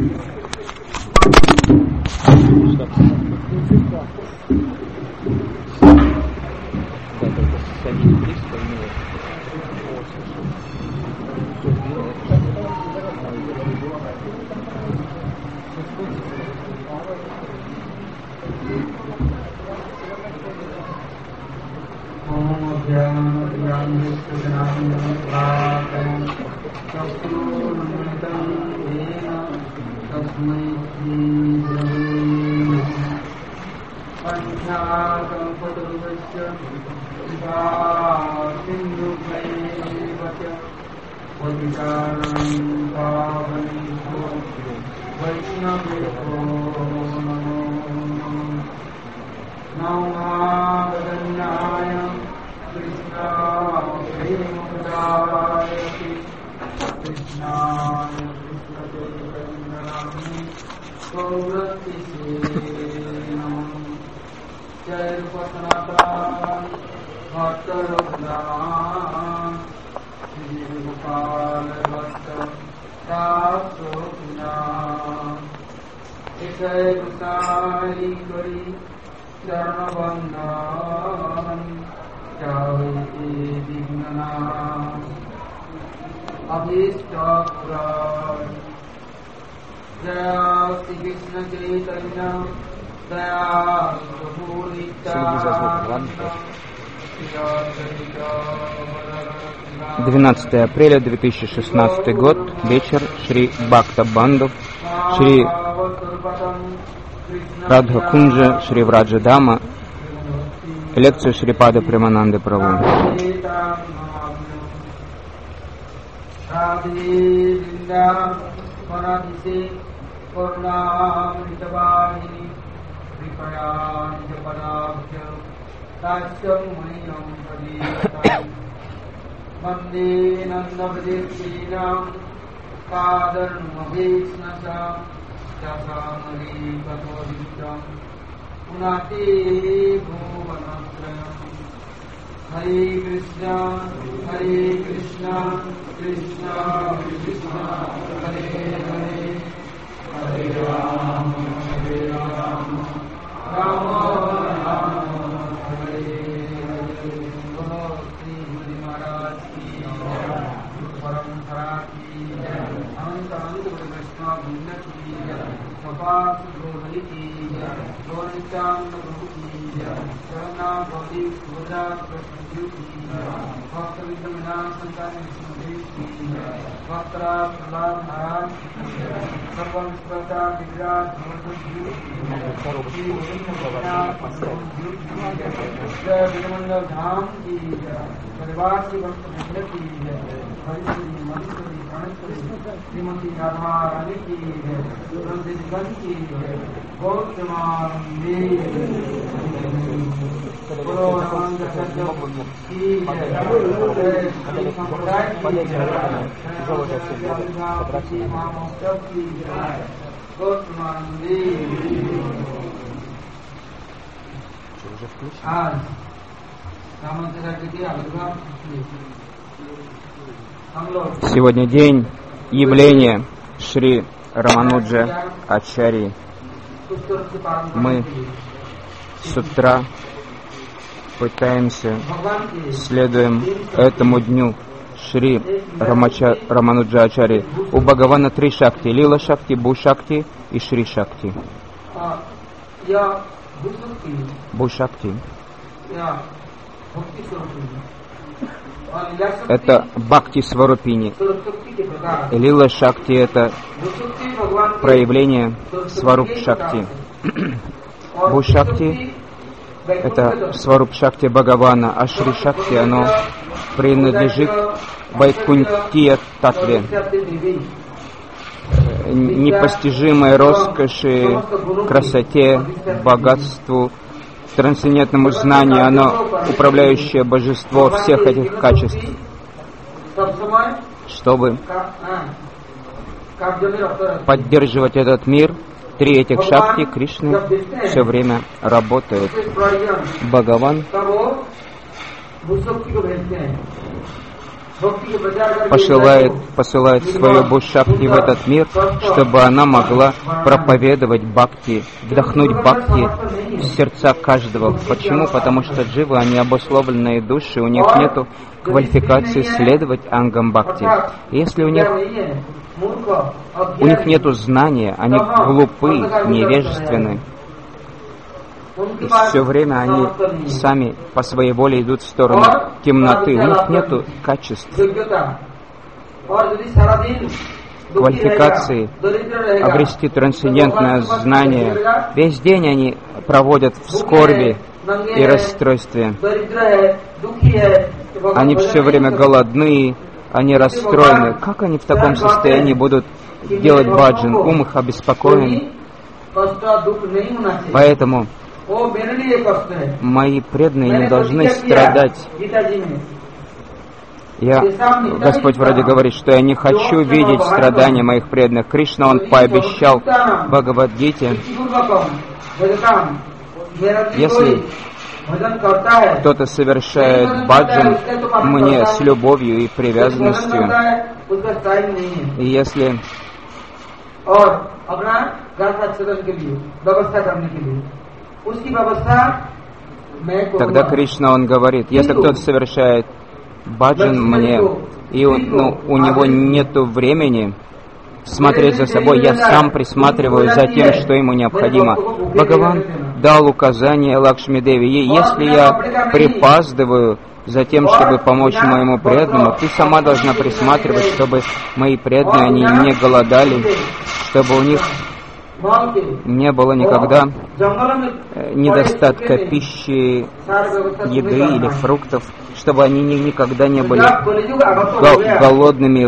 Апреля 2016 год, вечер, Шри Бхакта Банду, Шри Радха Кунджа, Шри Враджа Дама, лекция Шрипада Премананды Прабху. Mande Nandavadeshinam Kadarmabhisnasam Jasamari Katoditam Unati Bhuvanasrayam Hare Krishna Krishna Krishna Hare Hare Hare Rama Rama Rama Hare Shrimati राधा रानी की की गौतमानंदी बोलो रामानंद की संप्रदाय की महामहोत्सव की गौतमानंदी। आज रामानंद के आविर्भाव Сегодня день явления Шри Рамануджа Ачарьи. Мы с утра пытаемся, следуем этому дню Шри Рамануджа Ачарьи. У Бхагавана три шакти: Лила Шакти, Бу Шакти и Шри Шакти. Бу Шакти — это Бхакти Сварупини. Лила Шакти — это проявление Сваруп Шакти. Бу Шакти — это Сваруп Шакти Бхагавана, а Шри Шакти — оно принадлежит Вайкунтия Татве, непостижимой роскоши, красоте, богатству, трансцендентному знанию, оно управляющее божество всех этих качеств, чтобы поддерживать этот мир. Три этих шакти Кришны все время работают. Бхагаван посылает свою Бху-шакти в этот мир, чтобы она могла проповедовать бхакти, вдохнуть бхакти в сердца каждого. Почему? Потому что дживы, они обусловленные души, у них нет квалификации следовать ангам бхакти. Если у них нет знания, они глупы, невежественны. И все время они сами по своей воле идут в сторону темноты. У них нет качеств, квалификации, обрести трансцендентное знание. Весь день они проводят в скорби и расстройстве. Они все время голодны, они расстроены. Как они в таком состоянии будут делать баджан? Ум их обеспокоен. Поэтому мои преданные не должны страдать. Господь вроде говорит, что я не хочу видеть страдания моих преданных. Кришна, Он пообещал в Бхагавад-гите, если кто-то совершает баджан мне с любовью и привязанностью, и если тогда Кришна, Он говорит, если кто-то совершает баджан мне, и у него нет времени смотреть за собой, я сам присматриваю за тем, что ему необходимо. Бхагаван дал указание Лакшми Деви, если я припаздываю за тем, чтобы помочь моему преданному, ты сама должна присматривать, чтобы мои преданные, они не голодали, чтобы у них не было никогда недостатка пищи, еды или фруктов, чтобы они никогда не были голодными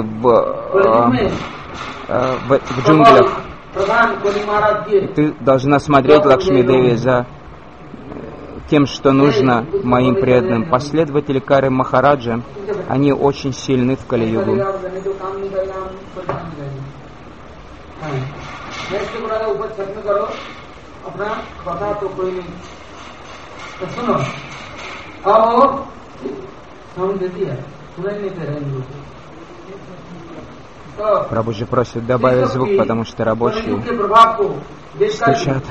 в джунглях. Ты должна смотреть, Лакшми Деви, за тем, что нужно моим преданным. Последователи Кары Махараджа, они очень сильны в Кали-югу. Прабхуджи просит добавить звук, потому что рабочие стучат.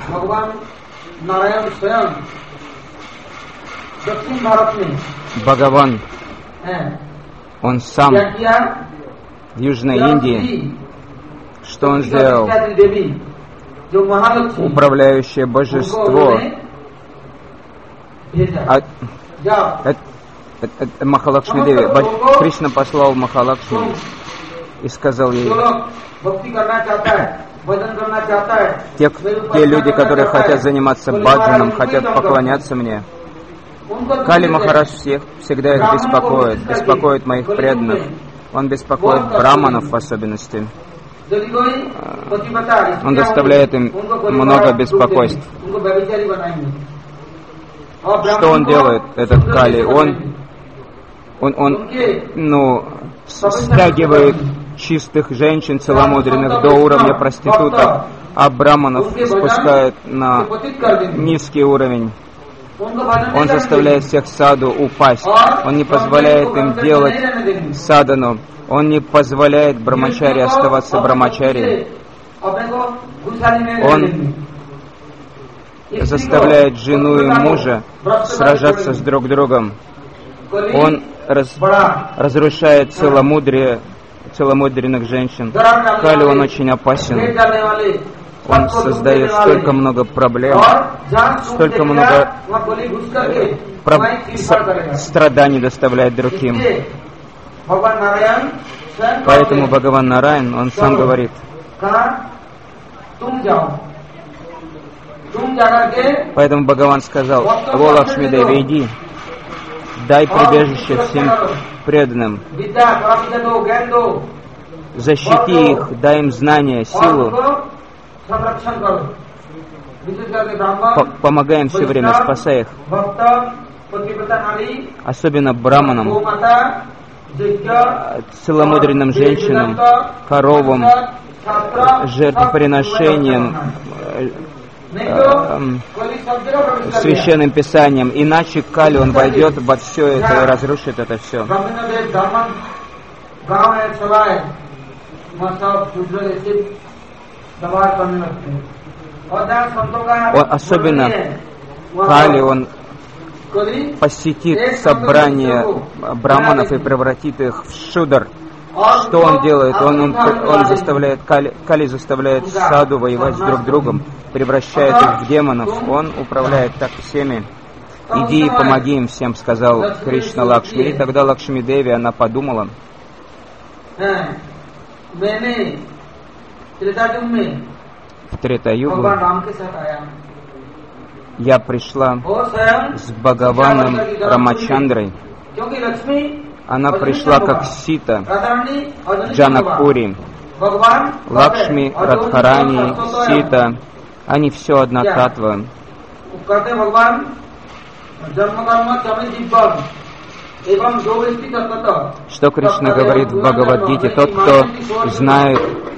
Бхагаван, Он сам в Южной Индии, что Он сделал? Управляющее божество Махалакшми Деви. Кришна послал Махалакшми и сказал ей: те люди, которые хотят заниматься баджаном, хотят поклоняться мне. Кали Махарадж всегда их беспокоит моих преданных. Он беспокоит браманов в особенности. Он доставляет им много беспокойств. Что он делает, этот Кали? Он стягивает чистых женщин целомудренных до уровня проституток, а браманов спускает на низкий уровень. Он заставляет всех саду упасть. Он не позволяет им делать садану. Он не позволяет брамачари оставаться брамачари. Он заставляет жену и мужа сражаться с друг другом. Он разрушает целомудренных женщин. Кали, он очень опасен. Он создает столько много проблем, столько много страданий доставляет другим. Поэтому Бхагаван Нараян, он сам говорит: поэтому Бхагаван сказал: «О Лакшми Деви, иди, дай прибежище всем преданным, защити их, дай им знания, силу, помогай им все время, спасай их, особенно браманам, целомудренным женщинам, коровам, жертвоприношениям, священным писанием, иначе Кали, он войдет во все это и разрушит это все. गांव में सभाएं मतलब शूद्र जैसे दबाव करने लगते हैं और जहाँ संतों का Особенно Кали, он посетит собрание браманов и превратит их в шудр. Что он делает? Он заставляет Кали заставляет саду воевать друг с другом, превращает их в демонов. Он управляет так всеми. «Иди и помоги им всем», — сказал Кришна Лакшми. И тогда Лакшми Деви, она подумала, в Трета-югу я пришла с Бхагаваном Рамачандрой. Она пришла как Сита в Джанакпури. Лакшми, Радхарани, Сита, они все одна татва. Что Кришна говорит в Бхагавад-гите? Тот, кто знает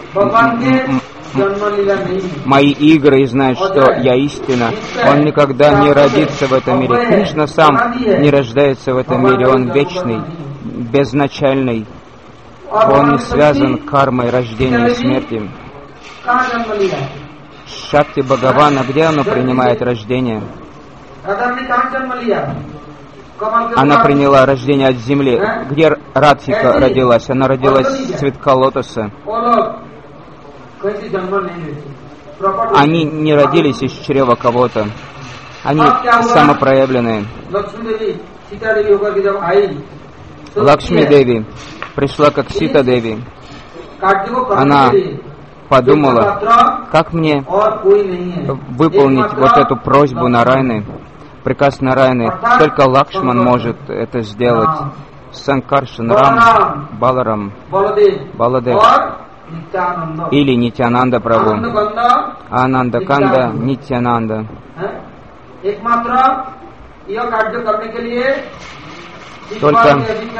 мои игры и знает, что я истина, он никогда не родится в этом мире. Кришна сам не рождается в этом мире, он вечный, безначальный. Он не связан кармой рождения и смерти. Шакти Бхагавана, где оно принимает рождение? Она приняла рождение от земли. Где Радхика родилась? Она родилась с цветка лотоса. Они не родились из чрева кого-то. Они самопроявленные. Лакшми Деви пришла как Сита Деви. Она подумала, как мне выполнить вот эту просьбу Нарайны, приказ Нарайны. Только Лакшман может это сделать. Санкаршан, Рам, Баларам, Баладев или Нитянанда Прабху, Ананда Канда, Нитянанда. Только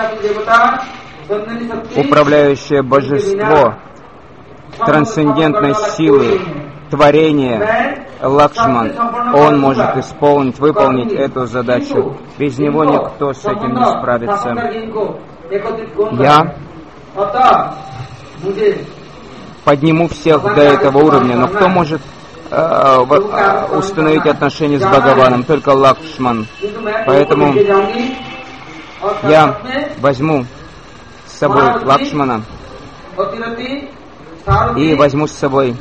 управляющее божество трансцендентной силы творения Лакшман, он может выполнить эту задачу. Без него никто с этим не справится. Я подниму всех до этого уровня, но кто может установить отношения с Бхагаваном? Только Лакшман. Поэтому я возьму с собой Лакшмана и возьму с собой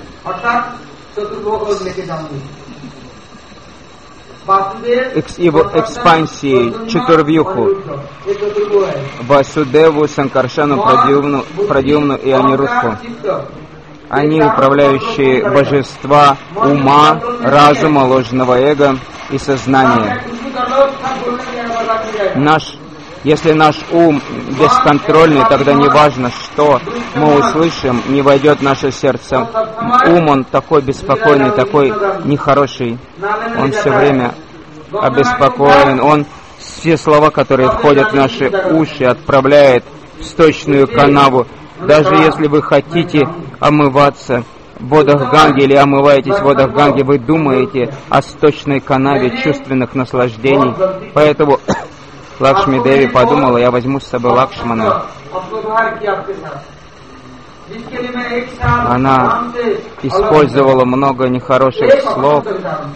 его экспансии Чатурвьюху, Васудеву, Санкаршану, Прадьюмну и Анирудху. Они управляющие божества ума, разума, ложного эго и сознания. Если наш ум бесконтрольный, тогда не важно, что мы услышим, не войдет в наше сердце. Ум, он такой беспокойный, такой нехороший. Он все время обеспокоен. Он все слова, которые входят в наши уши, отправляет в сточную канаву. Даже если вы хотите омываться в водах Ганги или омываетесь в водах Ганги, вы думаете о сточной канаве чувственных наслаждений. Поэтому Лакшми Деви подумала, я возьму с собой Лакшмана. Она использовала много нехороших слов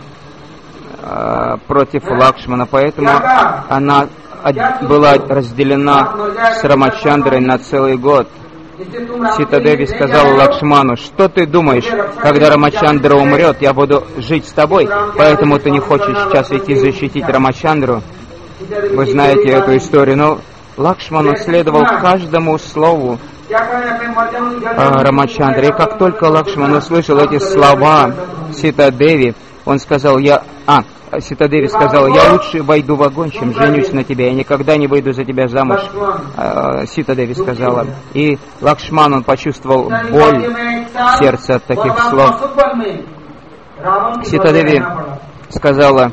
против Лакшмана, поэтому она была разделена с Рамачандрой на целый год. Сита Деви сказала Лакшману, что ты думаешь, когда Рамачандра умрет, я буду жить с тобой, поэтому ты не хочешь сейчас идти защитить Рамачандру. Вы знаете эту историю, но Лакшман следовал каждому слову Рамачандры. И как только Лакшман услышал эти слова Сита Деви, он сказал, Сита Деви сказала, я лучше войду в огонь, чем женюсь на тебе, я никогда не выйду за тебя замуж. Сита Деви сказала. И Лакшман, он почувствовал боль в сердце от таких слов. Сита Деви сказала,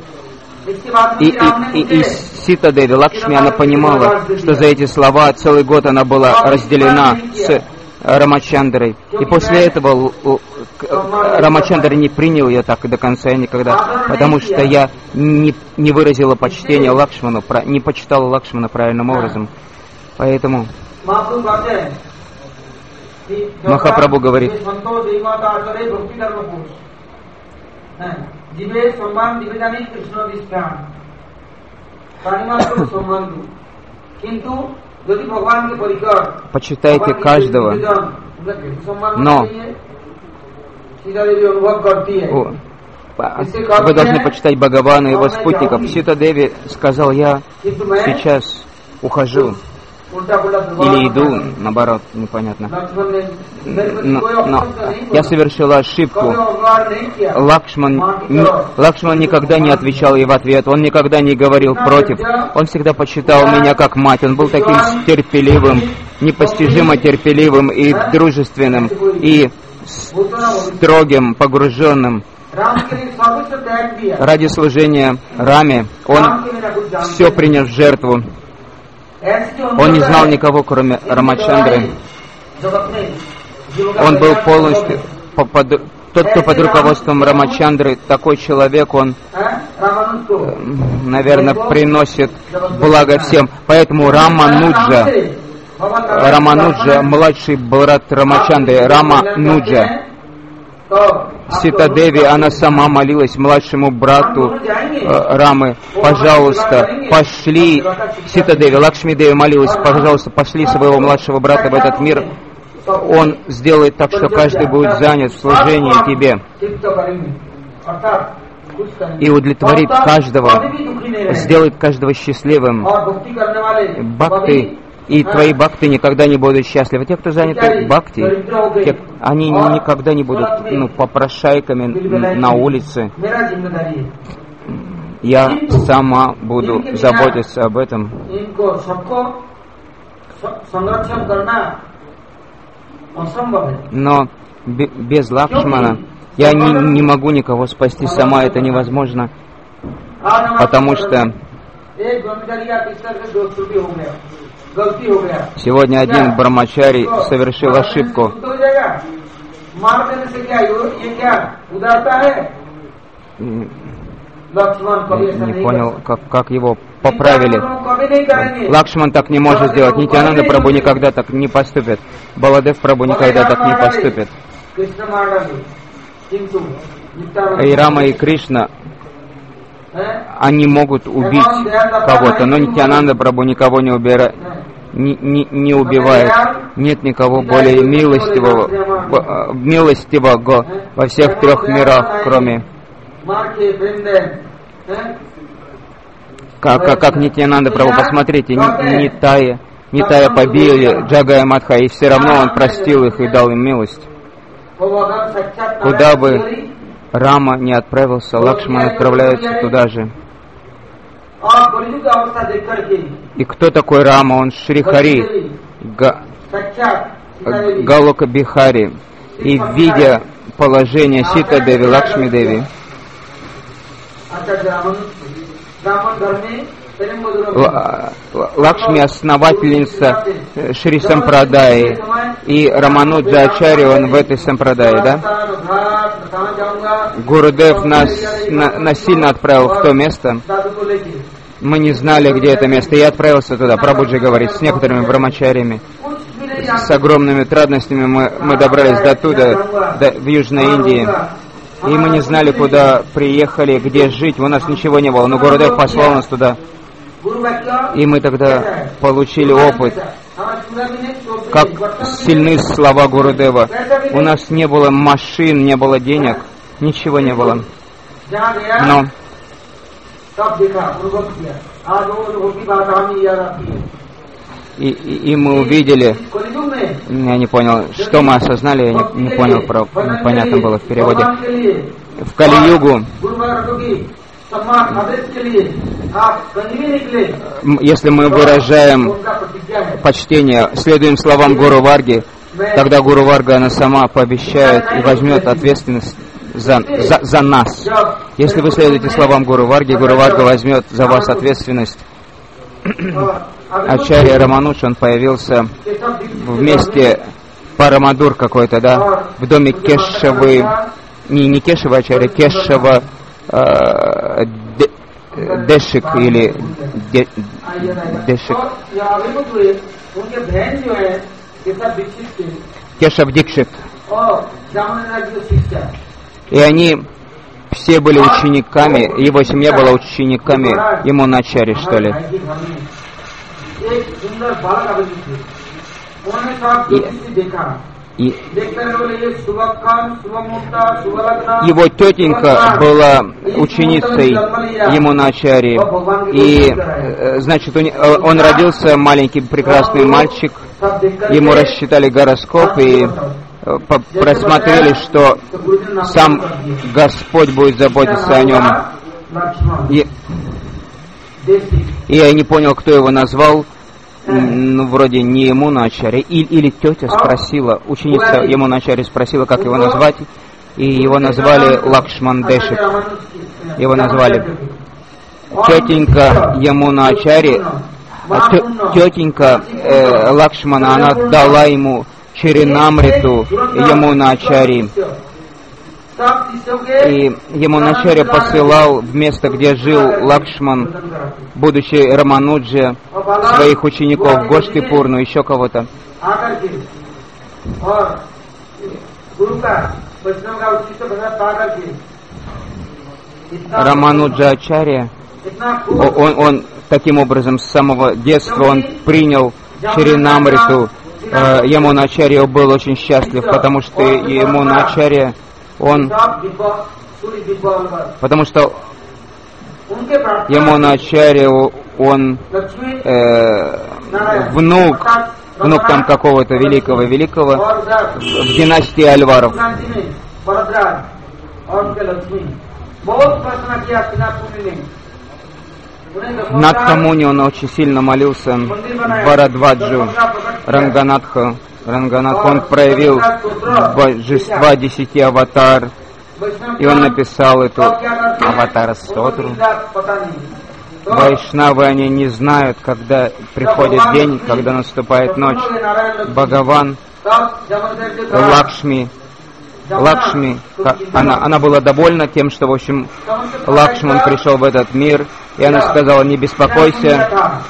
и Сита Деви, Лакшми, она понимала, что за эти слова целый год она была разделена с Рамачандрой. И после этого Рамачандра не принял ее так и до конца никогда, потому что я не выразила почтения Лакшману, не почитала Лакшмана правильным образом. Поэтому महाप्रभु कहते हैं कि Махапрабху говорит, संतो देवता आचरे भक्ति धर्म पुरुष जीवे सम्मान दिव्यदानी कृष्ण विष्ठान प्राणिमात्र सम्मान दो किंतु यदि भगवान के परिकर почитайте каждого, но अनुभव करती है вы должны почитать Бхагавана и его спутников. Сита Деви сказал, я сейчас ухожу или иду, наоборот, непонятно. Но я совершила ошибку. Лакшман никогда не отвечал ей в ответ, он никогда не говорил против. Он всегда почитал меня как мать. Он был таким терпеливым, непостижимо терпеливым и дружественным, и строгим, погруженным. Ради служения Раме он все принес в жертву. Он не знал никого, кроме Рамачандры. Он был полностью... Тот, кто под руководством Рамачандры, такой человек, он, наверное, приносит благо всем. Поэтому Рамануджа, младший брат Рамачандры, Рамануджа, Сита Деви, она сама молилась младшему брату Рамы, пожалуйста, пошли, Сита Деви, Лакшми Деви молилась, пожалуйста, пошли своего младшего брата в этот мир, он сделает так, что каждый будет занят в служении тебе и удовлетворит каждого, сделает каждого счастливым. Бхакты, и твои бхакты никогда не будут счастливы. Те, кто заняты бхакти, они никогда не будут попрошайками на улице. Я сама буду заботиться об этом. Но без Лакшмана я не могу никого спасти сама, это невозможно, потому что сегодня один брамачари совершил ошибку. Не понял, как его поправили. Лакшман так не может сделать. Нитьянанда Прабху никогда так не поступит. Баладев Прабху никогда так не поступит. И Рама, и Кришна, они могут убить кого-то, но Нитьянанда Прабху никого не убивает. Нет никого более милостивого во всех трех мирах, кроме как Нитьянанда Прабху. Посмотрите, Нитая побили Джагая Мадха, и все равно он простил их и дал им милость. Куда бы Рама не отправился, Лакшман отправляется туда же. И кто такой Рама? Он Шри-Хари, Галока Бихари. И видя положение Сита Деви, Лакшми Деви, Лакшми основательница Шри Сампрадаи, и Рамануджа Ачарья, он в этой Сампрадаи, да? Гурудев нас насильно отправил в то место. Мы не знали, где это место. Я отправился туда. Прабхуджи говорит, с некоторыми брамачарями, с огромными трудностями мы добрались до туда, в Южной Индии. И мы не знали, куда приехали, где жить. У нас ничего не было. Но Гурудев послал нас туда. И мы тогда получили опыт, как сильны слова Гурудева. У нас не было машин, не было денег, ничего не было. Но и мы увидели, я не понял, что мы осознали, я не понял, непонятно было в переводе. В Кали-югу, если мы выражаем почтение, следуем словам Гуру Варги, тогда Гуру Варга, она сама пообещает и возьмет ответственность за нас. Если вы следуете словам Гуру Варги, Гуру Варга возьмет за вас ответственность. Ачарья Рамануш, он появился в месте Парамадур какой-то, да, в доме Кешавы, не Кешава Ачарья, Кешава Дешик или Дешик. यहाँ अभी कुछ हुए उनके बहन जो है केशव दीक्षित के Кешав Дикшит. और जामुना की शिक्षा И они все были учениками, его семья была учениками Ямуначари, что ли. एक सुंदर बालक अभी थे उन्होंने सब ज्योतिषी देखा И देखते हुए बोले ये शुभकर्म शुभमुहूर्त शुभलग्न его тетенька была ученицей Ямуначари. И, значит, он родился, маленький прекрасный мальчик. Ему рассчитали гороскоп и просмотрели, что сам Господь будет заботиться о нем. И я не понял, кто его назвал. Ну, вроде не Ямуначари. Или тетя спросила, ученица Ямуначари спросила, как его назвать. И его назвали Лакшман Дешик. Его назвали. Тетенька Ямуначари, тетенька Лакшмана, она дала ему Чаринамриту Ямуначари. И Ямуначари посылал в место, где жил Лакшман, будучи Рамануджа, своих учеников, Гоштипурну, еще кого-то. Рамануджа Ачарья, он таким образом с самого детства он принял Чаринамриту. Ямуначарья был очень счастлив, потому что Ямуначарья, потому что Ямуначарья, он внук там какого-то великого в династии Альваров. На Камуне он очень сильно молился, Бхарадваджу, Ранганатха, он проявил божества 10 аватар, и он написал эту аватара-стотру. Вайшнавы, они не знают, когда приходит день, когда наступает ночь. Бхагаван, Лакшми, она была довольна тем, что, в общем, Лакшман пришел в этот мир, и она сказала: не беспокойся.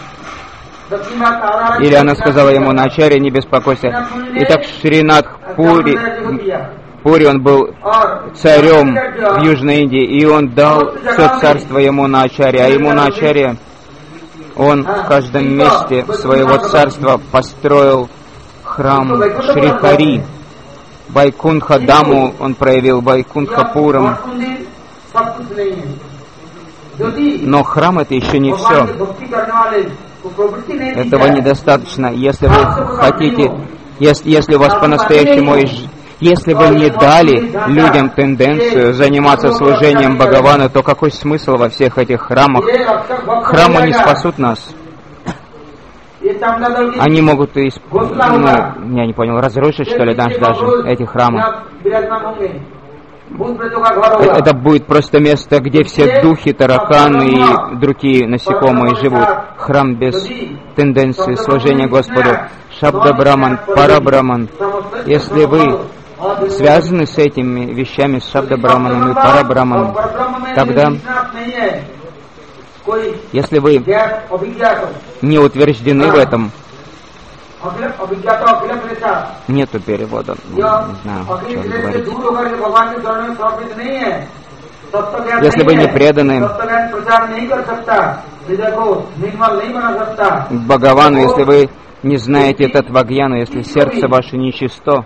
Или она сказала ему: Начарья, не беспокойся. Итак, Шринатх Пури, он был царем в Южной Индии, и он дал все царство Ямуначарье. А Ямуначарья, он в каждом месте своего царства построил храм Шри-Хари. Байкунха-даму он проявил, Байкунха-пурам. Но храм — это еще не все. Этого недостаточно. Если вы хотите, если у вас по-настоящему, если вы не дали людям тенденцию заниматься служением Бхагавана, то какой смысл во всех этих храмах? Храмы не спасут нас. Они могут, я не понял, разрушить, что ли, даже эти храмы. Это будет просто место, где все духи, тараканы и другие насекомые живут. Храм без тенденции служения Господу. Шабда-браман, Пара-браман. Если вы связаны с этими вещами, с Шабда-браманом и Пара-браманом, тогда, если вы не утверждены в этом, нету перевода, не знаю, что он говорит. Если вы не преданы Бхагавану, если вы не знаете Татвагьяну, если сердце ваше нечисто,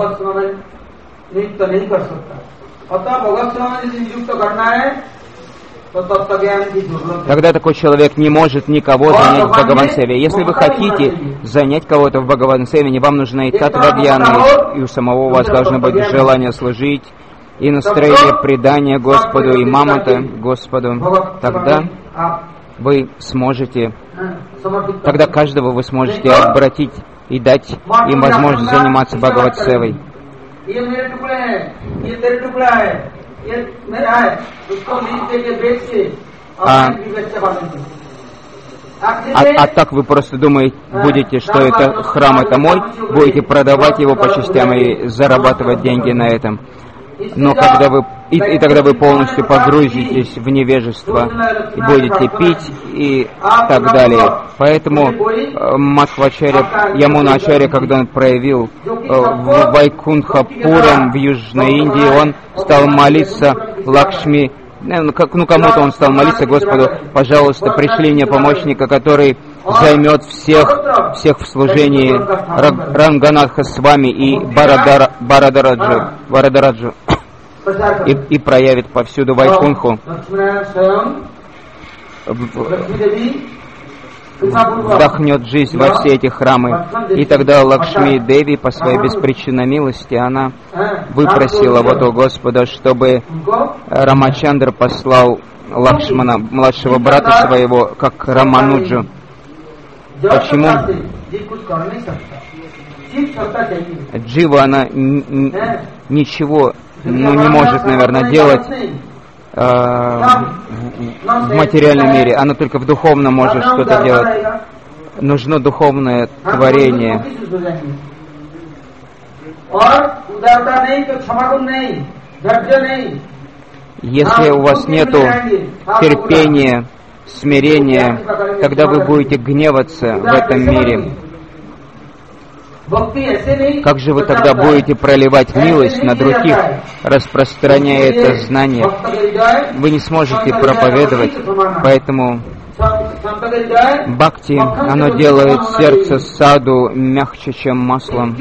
тогда такой человек не может никого занять в Бхагаван-севе. Если вы хотите занять кого-то в Бхагаван-севе, вам нужна и Татвагьяна, и у самого у вас должно быть желание служить, и настроение предания Господу, и мамата Господу. Тогда вы сможете, тогда каждого вы сможете обратить и дать им возможность заниматься Бхагават-севой. А так вы просто думаете, будете, что это храм, это мой, будете продавать его по частям и зарабатывать деньги на этом. Но когда вы и тогда вы полностью погрузитесь в невежество и будете пить и так далее. Поэтому Мадхвачарья, Ямуначарья, когда он проявил в Вайкунтха-Пурам в Южной Индии, он стал молиться Лакшми, кому-то он стал молиться Господу: пожалуйста, пришли мне помощника, который займет всех в служении Ранганатха с вами и Варадараджу и проявит повсюду Вайкунху. Вдохнет жизнь во все эти храмы. И тогда Лакшми Деви по своей беспричинной милости, она выпросила вот у Господа, чтобы Рамачандра послал Лакшмана, младшего брата своего, как Рамануджу. Почему? Джива, она ничего не может, наверное, делать в материальном мире. Она только в духовном может что-то делать. Нужно духовное творение. Если у вас нету терпения, смирения, тогда вы будете гневаться в этом мире. Как же вы тогда будете проливать милость на других, распространяя это знание? Вы не сможете проповедовать, поэтому бхакти, оно делает сердце саду мягче, чем маслом.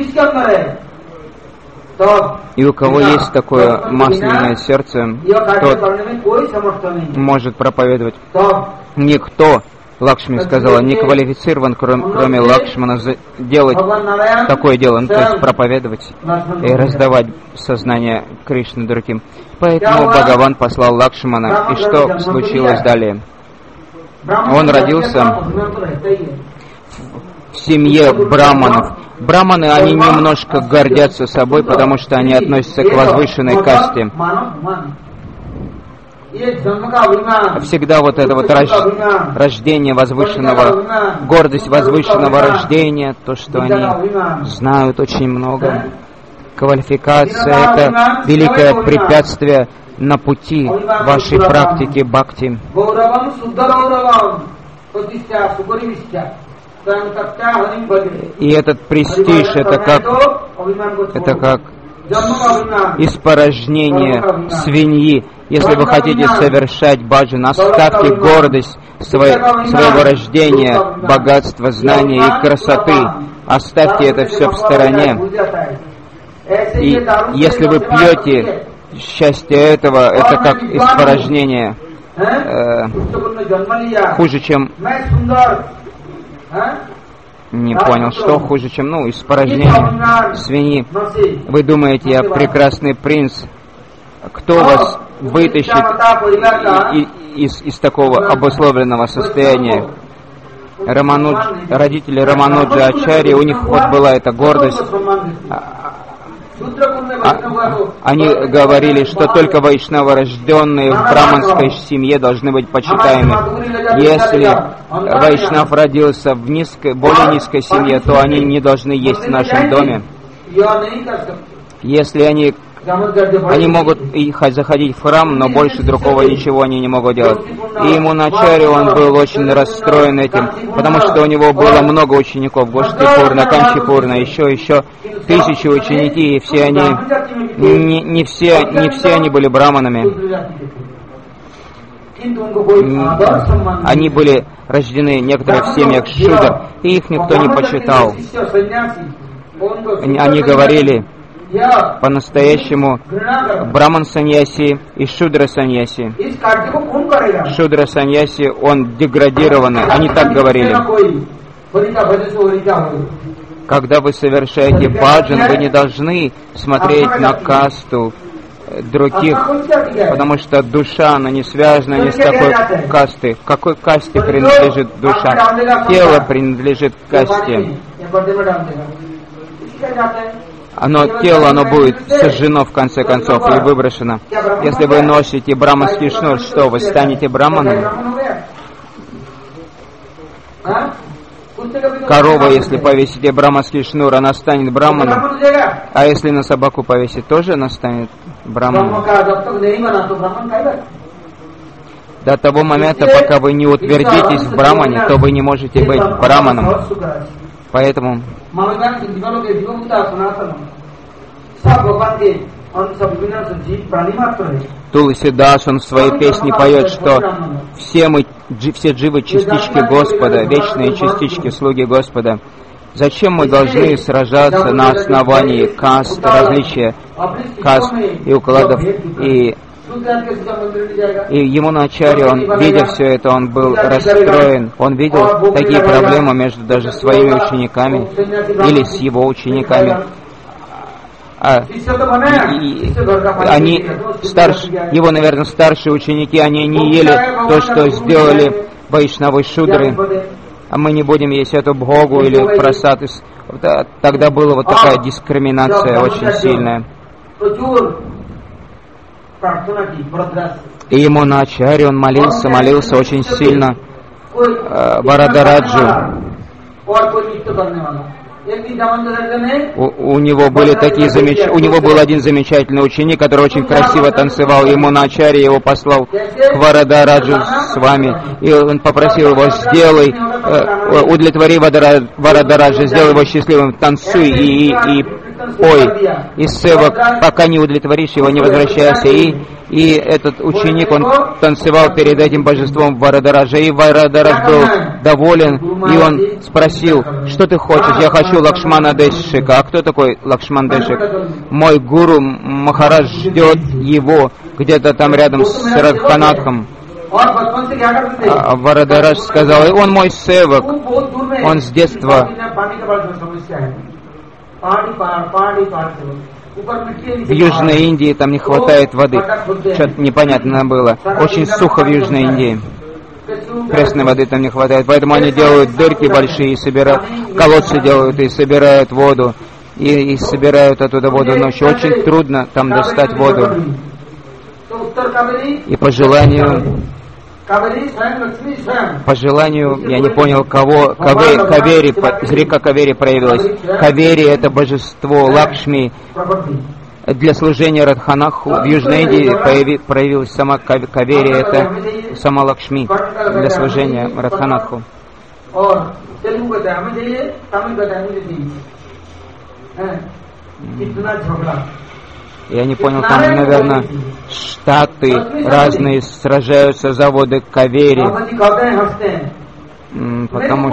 И у кого есть такое масляное сердце, тот может проповедовать. Никто, Лакшми сказала, не квалифицирован, кроме Лакшмана, делать такое дело, то есть проповедовать и раздавать сознание Кришны другим. Поэтому Бхагаван послал Лакшмана. И что случилось далее? Он родился в семье браманов. Браманы, они немножко гордятся собой, потому что они относятся к возвышенной касте. Всегда вот это вот рождение возвышенного, гордость возвышенного рождения, то, что они знают очень много. Квалификация — это великое препятствие на пути вашей практики бхакти. И этот престиж, это как испорожнение свиньи. Если вы хотите совершать баджан, оставьте гордость своего рождения, богатства, знания и красоты. Оставьте это все в стороне. И если вы пьете счастье этого, это как испорожнение, хуже, чем... Не понял, что хуже, чем, испорожнение свиньи. Вы думаете, я прекрасный принц. Кто вас вытащит из такого обусловленного состояния? Родители Рамануджа Ачарьи, у них вот была эта гордость. Они говорили, что только вайшнавы, рожденные в браманской семье, должны быть почитаемы. Если вайшнав родился в более низкой семье, то они не должны есть в нашем доме. Если они могут заходить в храм, но больше другого ничего они не могут делать. И Ямуначарья, он был очень расстроен этим, потому что у него было много учеников, Гоштипурна, Канчипурна, еще тысячи ученики, и все они, не все они были браманами. Они были рождены некоторые в семьях шудр, и их никто не почитал. Они говорили, по-настоящему браман саньяси и шудра саньяси. Шудра саньяси, он деградированный, они так говорили. Когда вы совершаете баджан, вы не должны смотреть на касту других, потому что душа, она не связана ни с какой кастой. К какой касте принадлежит душа? Тело принадлежит касте. Тело, оно будет сожжено в конце концов и выброшено. Если вы носите браманский шнур, что, вы станете браманом? Корова, если повесить ей браманский шнур, она станет браманом. А если на собаку повесить, тоже она станет Браманом. का जब तक नहीं बना तो ब्राह्मण का До того момента, пока вы не утвердитесь в Брамане, то вы не можете быть Браманом. Поэтому Туласидас, он в своей песне поет, что все дживы частички Господа, вечные частички, слуги Господа. Зачем мы должны сражаться на основании каст, различия каст и укладов? И Ямуначарья, он, видя все это, он был расстроен. Он видел такие проблемы между даже своими учениками или с его учениками. Его, наверное, старшие ученики, они не ели то, что сделали вайшнавы шудры. А мы не будем есть эту бхогу или прасад. Тогда была вот такая дискриминация очень сильная. И Ямуначарья, он молился очень сильно Варадараджу. У него был один замечательный ученик, который очень красиво танцевал. Ямуначарья его послал к Варадараджу с вами, и он попросил его: сделай, удовлетвори Варадараджа, сделай его счастливым, танцуй и пой. И севак, пока не удовлетворишь его, не возвращайся. И этот ученик, он танцевал перед этим божеством Варадараджа, и Варадарадж был доволен, и он спросил: что ты хочешь? Я хочу Лакшмана Дешика. А кто такой Лакшман Дешик? Мой гуру Махарадж ждет его где-то там рядом с Радханатхом. А Варадарадж сказал: он мой севак, он с детства. В Южной Индии там не хватает воды. Что-то непонятно было. Очень сухо в Южной Индии. Пресной воды там не хватает. Поэтому они делают дырки большие, и собирают, колодцы делают и собирают воду. И собирают оттуда воду ночью. Очень трудно там достать воду. И по желанию, я не понял, кого, Кавери, река Кавери проявилась. Кавери — это божество Лакшми. Для служения Радханаху в Южной Индии проявилась сама Кавери, это сама Лакшми для служения Радханаху. Я не понял, там, наверное, штаты разные сражаются за воды Кавери, потому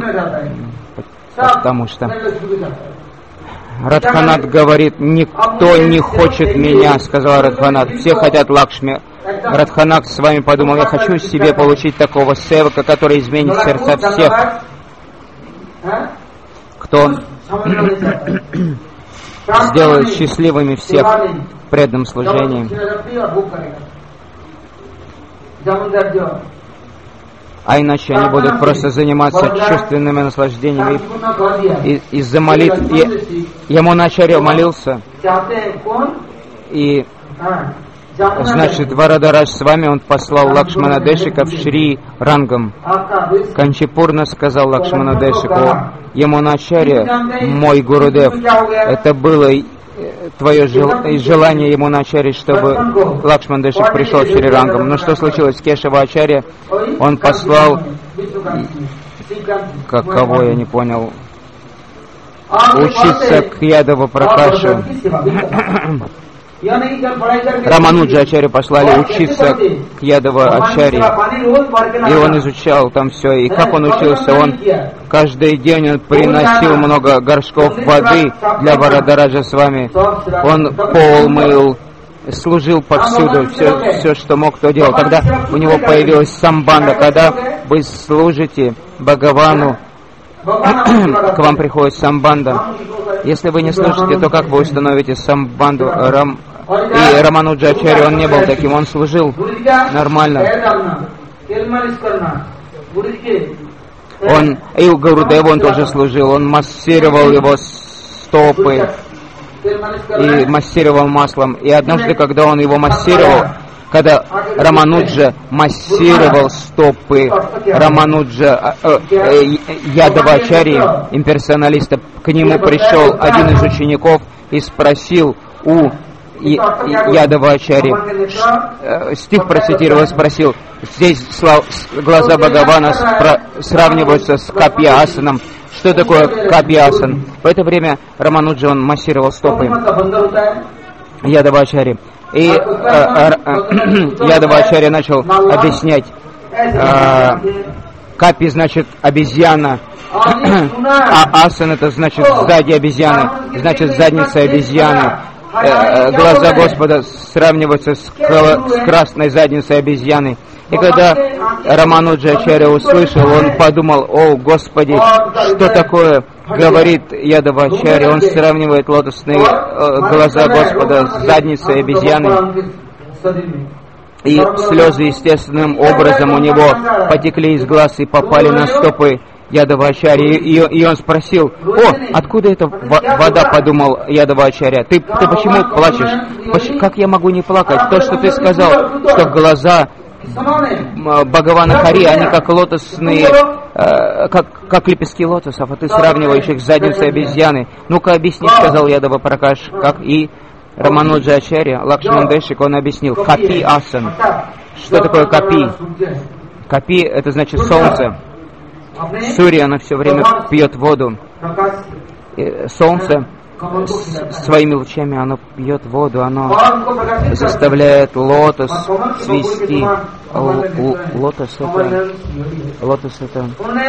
что Радханат говорит: никто не хочет меня, сказал Радханат, все хотят Лакшми. Радханат с вами подумал: я хочу себе получить такого севака, который изменит сердца всех, кто сделает счастливыми всех в преданном служении. А иначе они будут просто заниматься чувственными наслаждениями. Из-за молитв Ямуначарья молился, и значит, Варадарадж с вами, он послал Лакшмана Дешика в Шри Рангам. Канчипурна сказал Лакшмана Дешику: Ямуначарья, мой Гурудев, это было твое желание, Ямуначарья, чтобы Лакшман Дешик пришел в Шри Рангам. Но что случилось с Кешава-ачарья? Он послал, кого я не понял, учиться к Ядава Пракашу. Рамануджа Ачарья послали учиться к Ядава Ачарье, и он изучал там все. И как он учился? Он каждый день он приносил много горшков воды для Варадараджа с вами. Он пол мыл, служил повсюду, все, что мог, то делал. Тогда у него появилась самбанда. Когда вы служите Бхагавану, к вам приходит самбанда. Если вы не слушаете, то как вы установите самбанду? И Рамануджа Ачарья, он не был таким, он служил нормально. И у Гурудева он тоже служил, он массировал его стопы и массировал маслом. И однажды, когда он его массировал, когда Рамануджа массировал стопы Рамануджа Ядава Ачарьи, имперсоналиста, к нему пришел один из учеников и спросил у Ядавачари стих процитировал, спросил, здесь глаза Бхагавана сравниваются с Капья-асаном. Что такое Капья-асан? В это время Рамануджа, он массировал стопы Ядавачари. И Ядавачари начал объяснять. Капи значит обезьяна, а асан это значит сзади обезьяны, значит задница обезьяны. Глаза Господа сравниваются с красной задницей обезьяны. И когда Рамануджачарья услышал, он подумал: о Господи, что такое говорит Ядавачарья? Он сравнивает лотосные глаза Господа с задницей обезьяны. И слезы естественным образом у него потекли из глаз и попали на стопы Ядавачарьи. И он спросил: о, откуда эта вода, подумал Ядавачарья. Ты почему плачешь? Как я могу не плакать? То, что ты сказал, что глаза Бхагавана Хари, они как лотосные, как лепестки лотосов, а ты сравниваешь их с задницей обезьяны. Ну-ка объясни, сказал Ядава Пракаш, как и Рамануджачарья, Лакшман Дешик, он объяснил: Капи асан. Что такое капи? Капи это значит солнце. Сурья, оно все время пьет воду. И солнце своими лучами, оно пьет воду, оно заставляет лотос цвести. Лотос это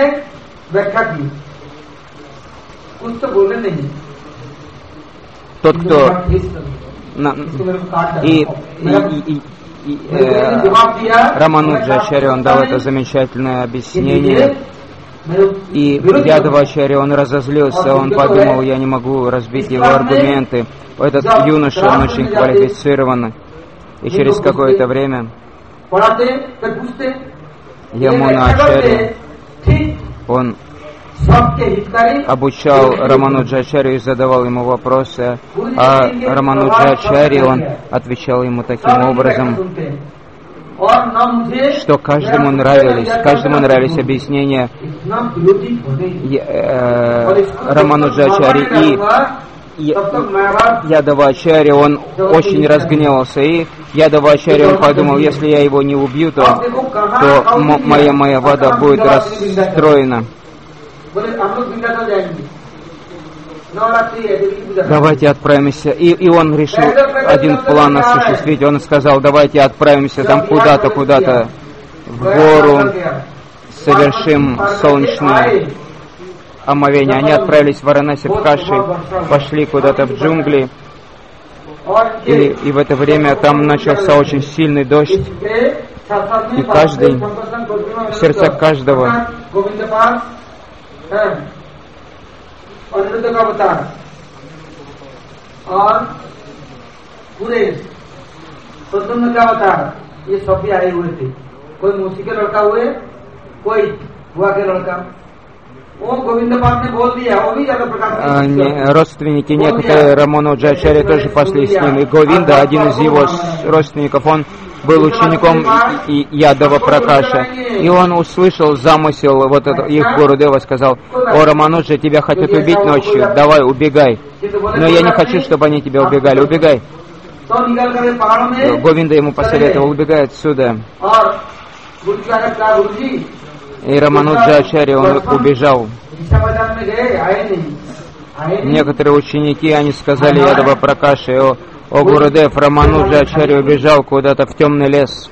тот, кто Рамануджачарья, он дал это замечательное объяснение. И Ядавачарья, он разозлился, он подумал: я не могу разбить его аргументы. Этот юноша, он очень квалифицированный. И через какое-то время Ямуначарья, он обучал Рамануджачарью и задавал ему вопросы, а Рамануджачарья, он отвечал ему таким образом, что каждому нравились объяснения Рамануджачарьи. И Ядавачарья, он очень разгневался, и Ядавачарья, он подумал: если я его не убью, то моя вода будет расстроена. Давайте отправимся. И он решил один план осуществить. Он сказал: давайте отправимся там куда-то в гору, совершим солнечное омовение. Они отправились в Варанаси, в Каши, пошли куда-то в джунгли. И в это время там начался очень сильный дождь. И в сердце каждого और पूरे प्रद्युम्न का अवतार, ये सब भी आए हुए थे. कोई मूसी के लड़का हुए, कोई बुआ के लड़का. Родственники некоторые Рамануджачарьи тоже пошли с ним. И Говинда, один из его родственников, он был учеником Ядава Пракаша. И он услышал замысел вот это, их Гурудева, сказал: о, Рамануджа, тебя хотят убить ночью, давай, убегай. Но я не хочу, чтобы они тебя убегали, убегай. Говинда ему посоветовал: убегай отсюда. И Рамануджачарья, он убежал. Некоторые ученики, они сказали Ядава Пракаше: о Гурудев, Рамануджачарья убежал куда-то в темный лес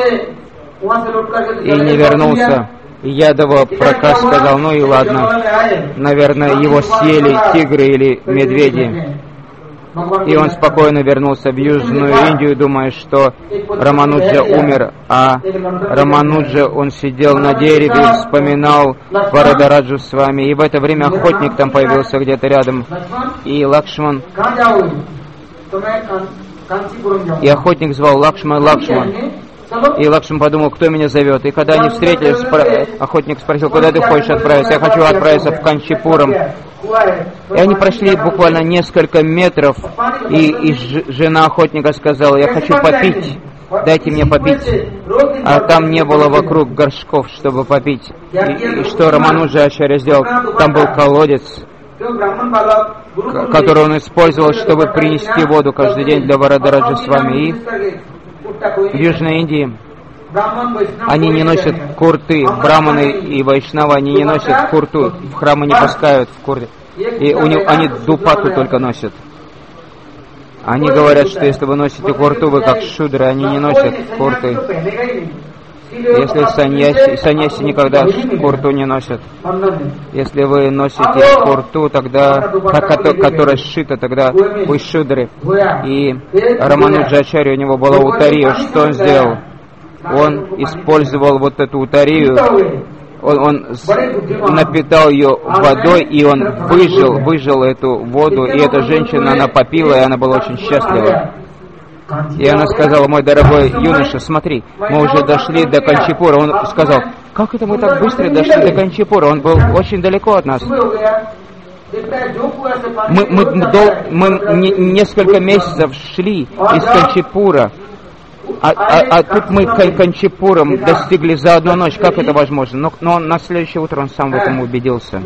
и не вернулся. И Ядава Пракаш сказал: ну и ладно, наверное, его съели тигры или медведи. И он спокойно вернулся в Южную Индию, думая, что Рамануджа умер, а Рамануджа, он сидел на дереве, вспоминал Варадараджу с вами, и в это время охотник там появился где-то рядом, и Лакшман, и охотник звал: Лакшман, Лакшман. И Лакшман подумал: кто меня зовет? И когда они встретились, охотник спросил: куда ты хочешь отправиться? Я хочу отправиться в Канчипурам. И они прошли буквально несколько метров, и жена охотника сказала: я хочу попить, дайте мне попить. А там не было вокруг горшков, чтобы попить. И что Рамануджачарья сделал? Там был колодец, который он использовал, чтобы принести воду каждый день для Варадраджа с вами. И в Южной Индии они не носят курты, браманы и вайшнавы, они не носят курту, в храмы не пускают в курте. И они дупату только носят. Они говорят, что если вы носите курту, вы как шудры, они не носят курты. Если саньяси никогда курту не носят. Если вы носите курту, тогда, которая сшита, тогда вы шудры. И Рамануджачарья, у него была утария. Что он сделал? Он использовал вот эту утарию, он напитал ее водой, и он выжил эту воду, и эта женщина, она попила, и она была очень счастлива. И она сказала: мой дорогой юноша, смотри, мы уже дошли до Канчипура. Он сказал: как это мы так быстро дошли до Канчипура? Он был очень далеко от нас. Мы несколько месяцев шли из Канчипура, а тут мы Канчипуром достигли за одну ночь. Как это возможно? Но на следующее утро он сам в этом убедился.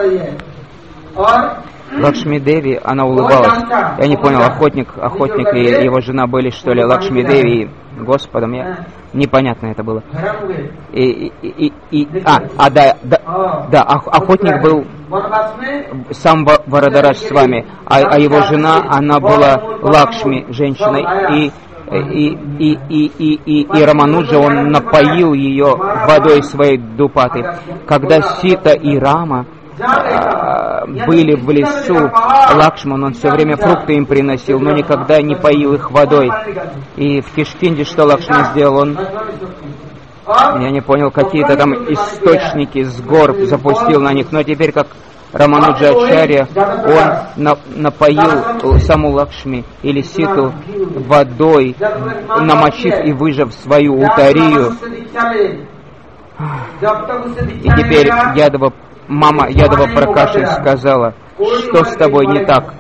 Лакшми Деви, она улыбалась. Я не понял, охотник и его жена были, что ли, Лакшми Деви и Господом. Непонятно это было. Охотник был сам Варадарадж с вами, а его жена, она была Лакшми, женщиной, и Рамануджа, он напоил ее водой своей дупаты. Когда Сита и Рама были в лесу, Лакшман, он все время фрукты им приносил, но никогда не поил их водой. И в Кишкинде что Лакшман сделал? Он, я не понял, какие-то там источники с гор запустил на них, но теперь как Рамануджачарья, он напоил саму Лакшми или Ситу водой, намочив и выжав свою утарию. И теперь мама Ядова Пракаши сказала: что с тобой не так?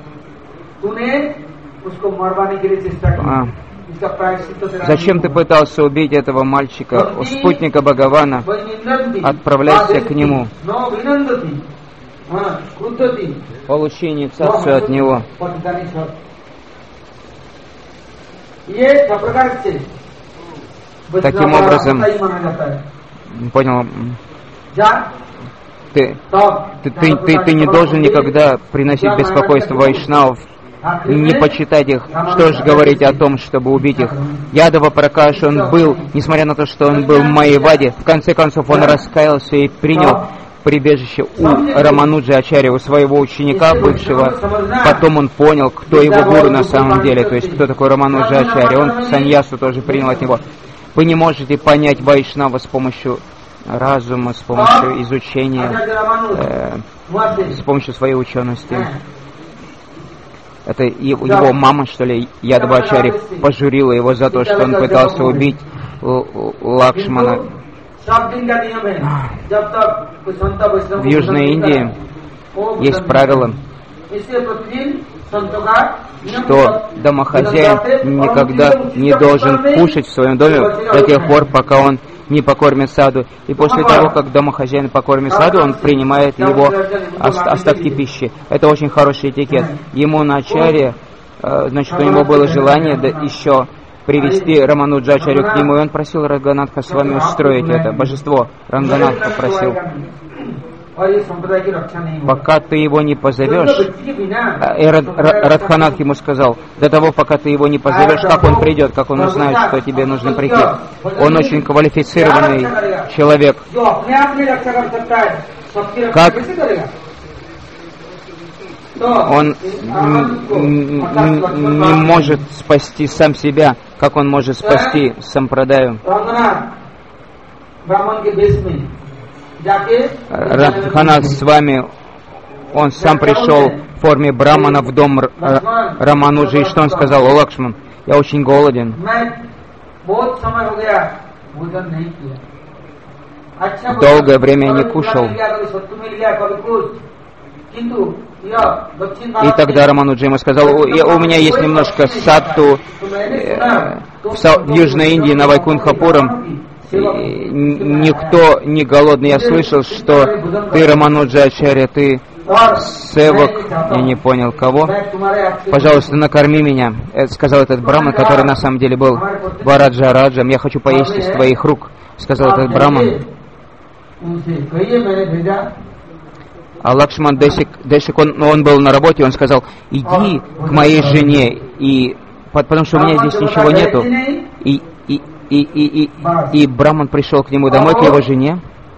Зачем ты пытался убить этого мальчика, спутника Бхагавана? Отправляйся к нему. Получи инициацию от него. Таким образом, понял, ты не должен никогда приносить беспокойство вайшнавов, не почитать их. Что же говорить о том, чтобы убить их? Ядова Пракаш, он был, несмотря на то, что он был в Майяваде, в конце концов он раскаялся и принял прибежище у Рамануджа Ачарьи, у своего ученика бывшего. Потом он понял, кто его гуру на самом деле, то есть кто такой Рамануджа Ачарьи. Он саньясу тоже принял от него. Вы не можете понять вайшнава с помощью разума, с помощью изучения, с помощью своей учености. Это его мама, что ли, Ядова Ачарьи, пожурила его за то, что он пытался убить Лакшмана. В Южной Индии есть правило, что домохозяин никогда не должен кушать в своем доме до тех пор, пока он не покормит саду. И после того, как домохозяин покормит саду, он принимает его остатки пищи. Это очень хороший этикет. Ему на Ачарье, значит, у него было желание еще привести Рамануджачарью к нему, и он просил Ранганатха с вами устроить это. Божество Ранганатха просил: пока ты его не позовешь, и Радханатх ему сказал: до того, пока ты его не позовешь, как он придет, как он узнает, что тебе нужно прийти. Он очень квалифицированный человек. Как он не может спасти сам себя, как он может спасти Сампрадаю. Радханатх с вами, он сам пришел в форме брамана в дом Рамануджи, и что он сказал: о, Лакшман, я очень голоден. Долгое время я не кушал. И тогда Рамануджа ему сказал: у меня есть немножко сатту в Южной Индии, на Вайкунтхапурам. Никто не голодный. Я слышал, что ты, Рамануджа Ачарья, ты севак, я не понял кого, пожалуйста, накорми меня. Это сказал этот браман, который на самом деле был Вараджа Раджам. Я хочу поесть из твоих рук, сказал этот браман. А Лакшман Дешик, он был на работе, он сказал, иди к моей жене, потому что у меня здесь ничего нету. И браман пришел к нему домой, к его жене.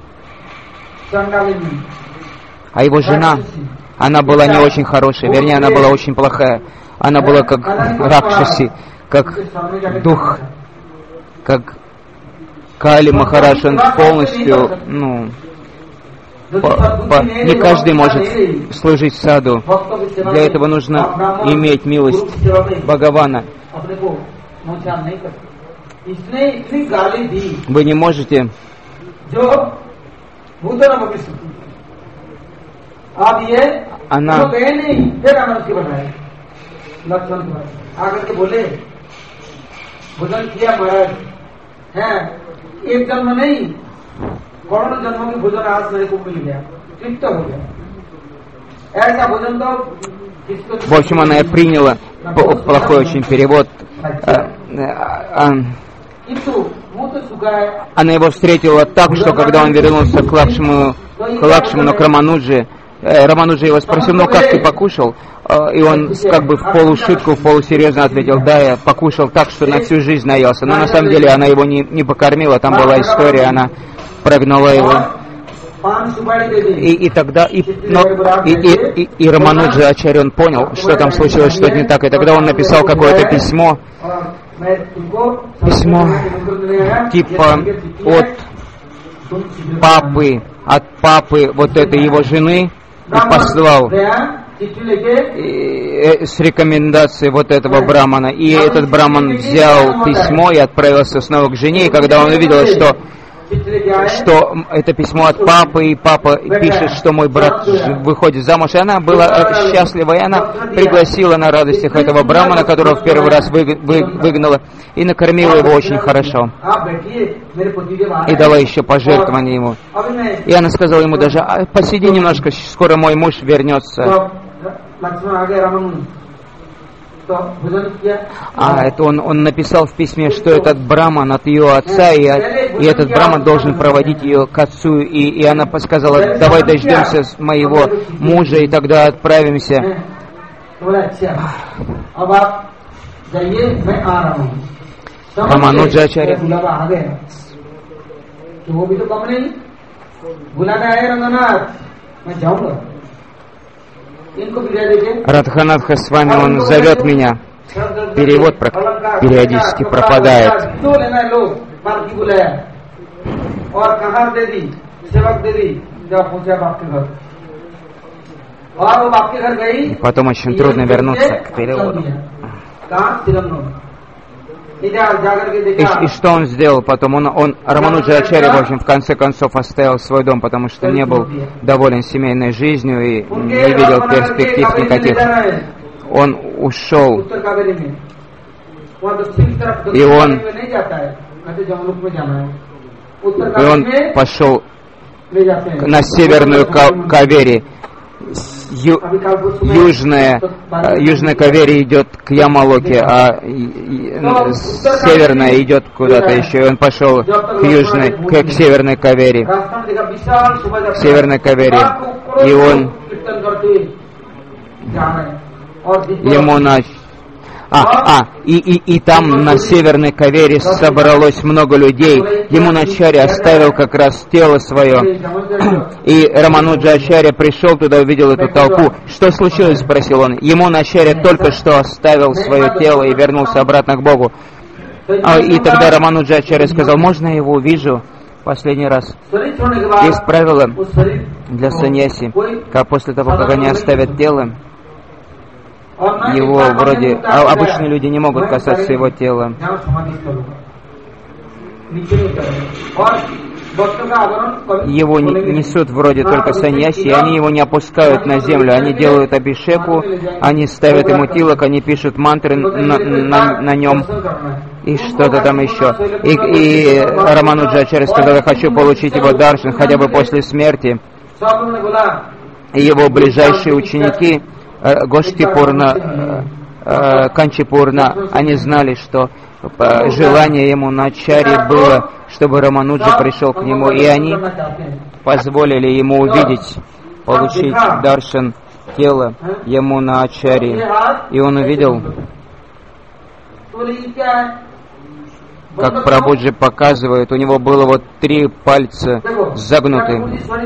А его жена, она была не очень хорошая, вернее, она была очень плохая. Она была как Ракшаси, как дух, как Кали Махарадж, он полностью, не каждый может служить саду. Для этого нужно иметь милость Бхагавана. Вы не можете она в общем, она приняла плохой очень перевод. Она его встретила так, что когда он вернулся к Лакшману, к Рамануджи, Рамануджи его спросил, как ты покушал? И он как бы в полушутку, в полусерьезно ответил, да, я покушал так, что на всю жизнь наелся. Но на самом деле она его не покормила, там была история, она прогнала его. И тогда и Рамануджи Ачарья, он понял, что там случилось, что-то не так. И тогда он написал какое-то письмо типа от папы вот этой его жены, и послал с рекомендацией вот этого брамана. И этот браман взял письмо и отправился снова к жене. И когда он увидел, что это письмо от папы, и папа пишет, что мой брат выходит замуж, и она была счастлива, и она пригласила на радостях этого брамана, которого в первый раз выгнала, и накормила его очень хорошо. И дала еще пожертвование ему. И она сказала ему даже, посиди немножко, скоро мой муж вернется. Это он написал в письме, что этот браман от ее отца, и этот браман должен проводить ее к отцу, и она сказала, давай дождемся моего мужа, и тогда отправимся. Рамануджа Ачарья. Радханатха с вами, он зовет меня. Перевод периодически пропадает. И потом очень трудно вернуться к переводу. И что он сделал потом? Рамануджа Ачарья, в общем, в конце концов оставил свой дом, потому что не был доволен семейной жизнью и не видел перспектив никаких. Он ушел. И он пошел на северную Кавери. Южная Кавери идет к Ямалоке, а северная идет куда-то еще. И он пошел к северной Кавери. К северной Кавери. И он ему и там на северной Кавери собралось много людей. Ямуначарья оставил как раз тело свое. И Рамануджа Ачарья пришел туда, увидел эту толпу. Что случилось, спросил он. Ямуначарья только что оставил свое тело и вернулся обратно к Богу. И тогда Рамануджа Ачарья сказал, можно я его увижу последний раз? Есть правило для саньяси, как после того, как они оставят тело, его вроде... обычные люди не могут касаться его тела. Его несут вроде только саньяси, и они его не опускают на землю. Они делают абхишеку, они ставят ему тилок, они пишут мантры на нем и что-то там еще. И Рамануджа Ачарья сказал, я хочу получить его даршан хотя бы после смерти. его ближайшие ученики, Гоштипурна, Канчипурна, они знали, что желание Ямуначарьи было, чтобы Рамануджа пришел к нему, и они позволили ему увидеть, получить даршан тела Ямуначарьи. И он увидел, как Прабхуджи показывает, у него было вот 3 пальца загнуты.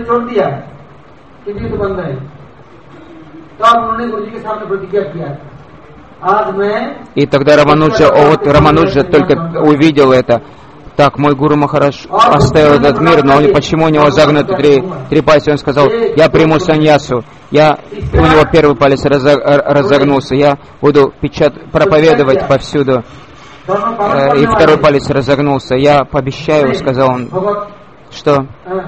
И тогда Рамануджа только увидел это. Так, мой Гуру Махарадж оставил этот мир, но почему у него загнуты 3 пальца? Он сказал, я приму саньясу. У него первый палец разогнулся. Я буду проповедовать повсюду. И второй палец разогнулся. Я пообещаю, сказал он, что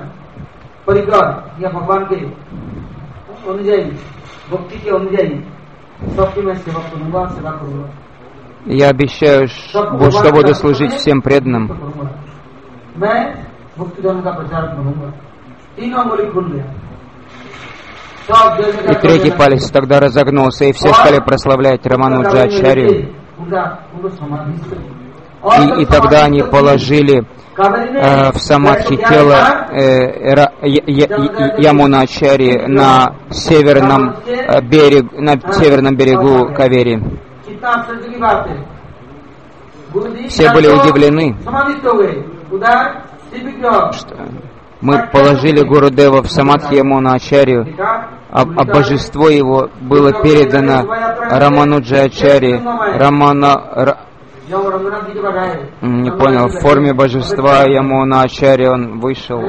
я обещаю, что буду служить всем преданным. И 3 палец тогда разогнулся, и все стали прославлять Рамануджачарью. И тогда они положили в самадхи тело Ямуначарьи на северном берегу Кавери. Все были удивлены, что мы положили Гурудева в самадхи Ямуначарью, а божество его было передано Рамануджачарьи. Не понял, в форме божества Ямуначарьи он вышел.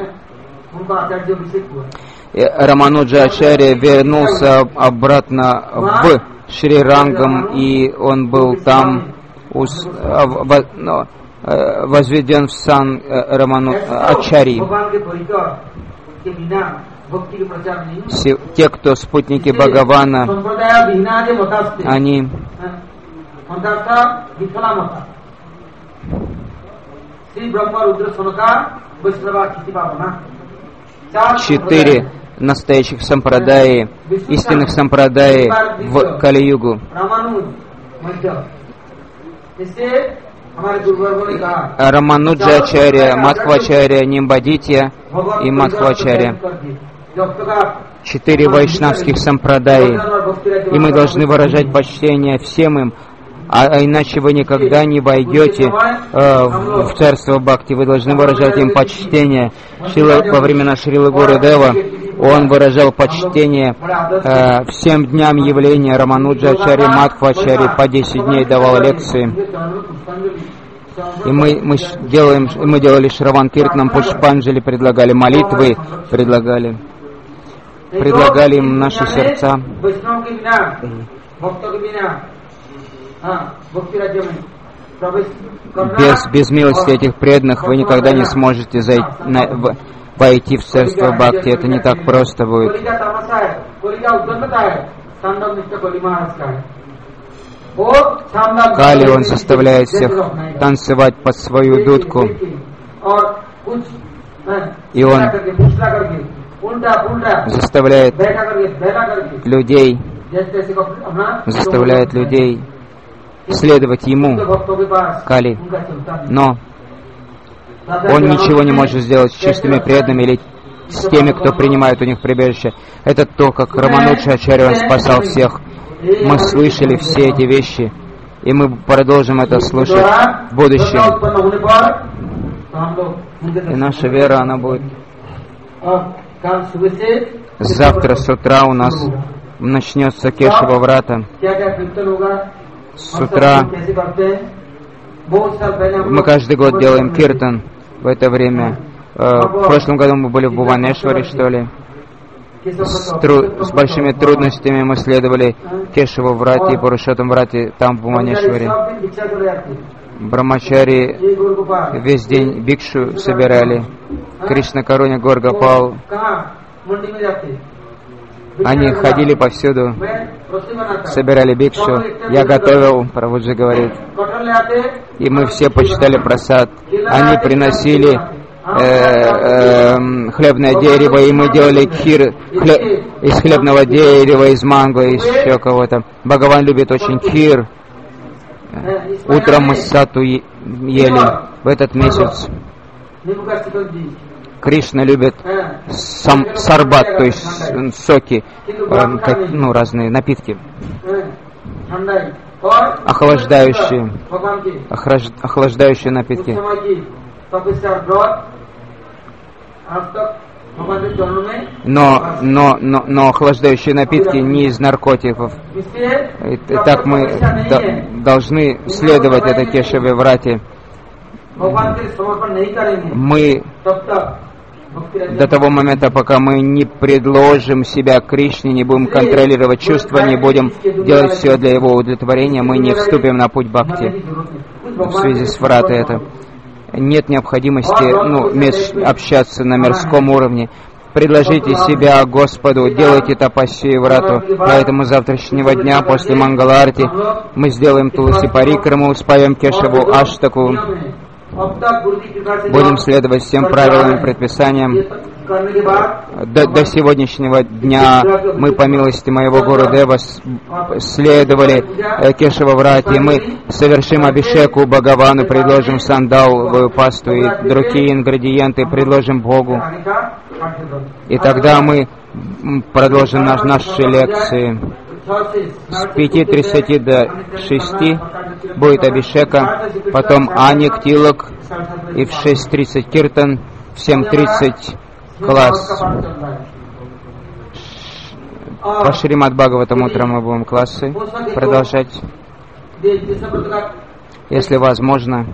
Рамануджачарья вернулся обратно в Шри-Рангам, и он был там возведен в сан Ачарьи. Те, кто спутники Бхагавана, они четыре настоящих сампрадаи, истинных сампрадаи в Кали-югу. Рамануджачарья, Мадхвачарья, Нимбадитья и Мадхвачарья. 4 вайшнавских сампрадаи. И мы должны выражать почтение всем им, а иначе вы никогда не войдете в царство Бхакти. Вы должны выражать им почтение. Во времена Шрилы Гурудева он выражал почтение всем дням явления Рамануджачарьи, Мадхвачарьи, по 10 дней давал лекции. И мы делали Шраван Киртанам, Пушпанджали, предлагали молитвы, предлагали им наши сердца. Без милости этих преданных вы никогда не сможете войти в царство Бхакти. Это не так просто будет. Кали, он заставляет всех танцевать под свою дудку. И он заставляет людей следовать ему, Кали. Но он ничего не может сделать с чистыми преданными или с теми, кто принимает у них прибежище. Это то, как Рамануджачарья, он спасал всех. Мы слышали все эти вещи, и мы продолжим это слушать в будущем. И наша вера, она будет... Завтра с утра у нас начнется Кешава Врата. С утра мы каждый год делаем киртан в это время. В прошлом году мы были в Бхуванешваре, что ли. С большими трудностями мы следовали Кешава Врате и Пурушоттам Врате там, в Бхуванешваре. Брамачари весь день бикшу собирали. Кришна Каруня Горгапал. Они ходили повсюду, собирали бикшу. Я готовил, Прабхуджи говорит. И мы все почитали прасад. Они приносили хлебное дерево, и мы делали кхир из хлебного дерева, из манго, из еще кого-то. Бхагаван любит очень кхир. Утром мы сату ели в этот месяц. Кришна любит сарбат, то есть соки, разные напитки, охлаждающие напитки. Но охлаждающие напитки не из наркотиков. Итак, мы должны следовать этой Кешаве Врате. Мы до того момента, пока мы не предложим себя Кришне, не будем контролировать чувства, не будем делать все для его удовлетворения, мы не вступим на путь бхакти. В связи с Вратой это нет необходимости общаться на мирском уровне. Предложите себя Господу, делайте тапасию и врату. Поэтому с завтрашнего дня, после Мангаларти, мы сделаем Туласи Парикраму, споем Кешаву Аштаку, будем следовать всем правилам и предписаниям. До сегодняшнего дня мы, по милости моего Гурудева, следовали Кешава Врате. Мы совершим абишеку Бхагавану, предложим сандаловую пасту и другие ингредиенты, предложим Богу. И тогда мы продолжим наши лекции. С 5:30 до 6 будет абишека, потом Аник, Тилак, и в 6:30 Киртан, в 7:30 класс. По Шримад Бхагаватам утром мы будем классы продолжать. Если возможно,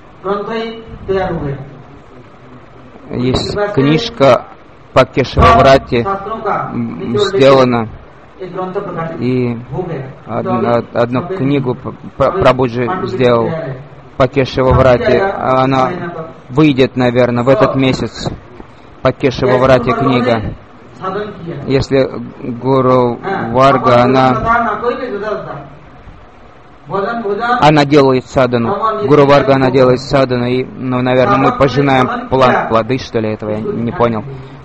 есть книжка по Кешава Врате сделана, и одну книгу Прабхуджи сделал по Кешава Врате. Она выйдет, наверное, в этот месяц. По Кешава Врате книга. Если Гуру Варга, она делает садану. Гуру Варга, она делает садану, и, наверное, мы пожинаем плоды, что ли, этого я не понял.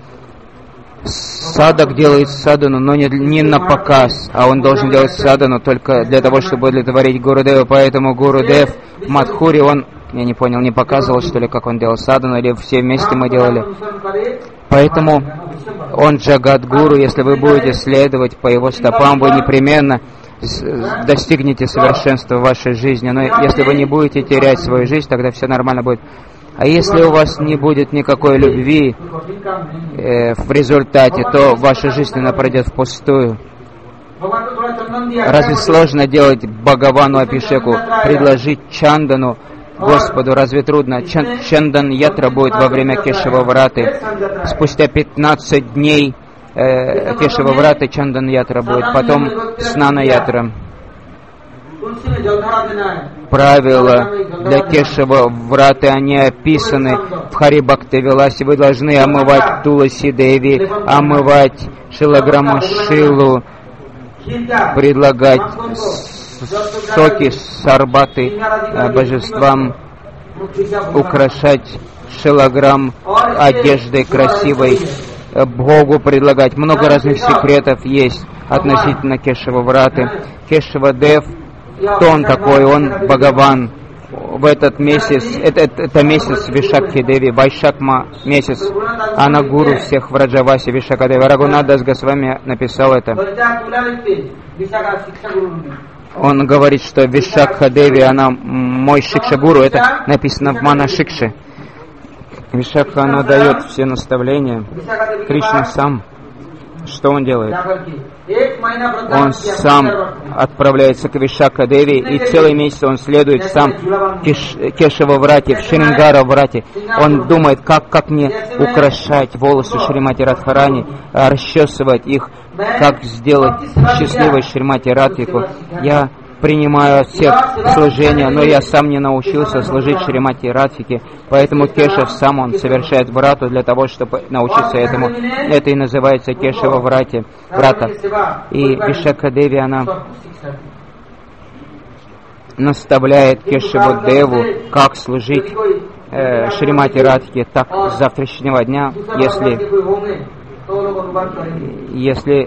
Садак делает садану, но не на показ, а он должен делать садану только для того, чтобы удовлетворить Гурудева. Поэтому Гурудев в Мадхури, он, я не понял, не показывал, что ли, как он делал садану, или все вместе мы делали. Поэтому он Джагадгуру, если вы будете следовать по его стопам, вы непременно достигнете совершенства в вашей жизни. Но если вы не будете терять свою жизнь, тогда все нормально будет. А если у вас не будет никакой любви в результате, то ваша жизнь она пройдет впустую. Разве сложно делать Бхагавану Абишеку, предложить Чандану Господу? Разве трудно? Чандан Ятра будет во время Кешава Враты. Спустя 15 дней Кешава Враты Чандан Ятра будет. Потом Снана Ятра. Правила для Кешава Враты, они описаны в Хари Бхакти Виласе. Вы должны омывать Туласи Деви, омывать Шилаграму Шилу, предлагать соки, сарбаты божествам, украшать Шилаграм одеждой красивой, Богу предлагать. Много разных секретов есть относительно Кешава Враты. Кешава Дев, кто он такой? Он Бхагаван. В этот месяц, это месяц Вишакхи Деви, Вайшакма месяц. Она гуру всех в Раджавасе, Вишакха Деви. Рагунатдас Госвами написал это. Он говорит, что Вишакха Деви, она мой Шикша-гуру. Это написано в Мана Шикше. Вишакха, она дает все наставления. Кришна сам, что он делает? Он сам отправляется к Вишакха Деви, и целый месяц он следует сам Кешава Врате, в Шрингара Врате. Он думает, как мне украшать волосы Шримати Радхарани, расчесывать их, как сделать счастливой Шримати Радхику. Я принимаю от всех служения, но я сам не научился служить Шримати Радхике, поэтому Кешав сам он совершает врату для того, чтобы научиться этому. Это и называется Кешава Врата. И Вишакха Деви, она наставляет Кешаву Деву, как служить Шримати Радхи, так с завтрашнего дня, если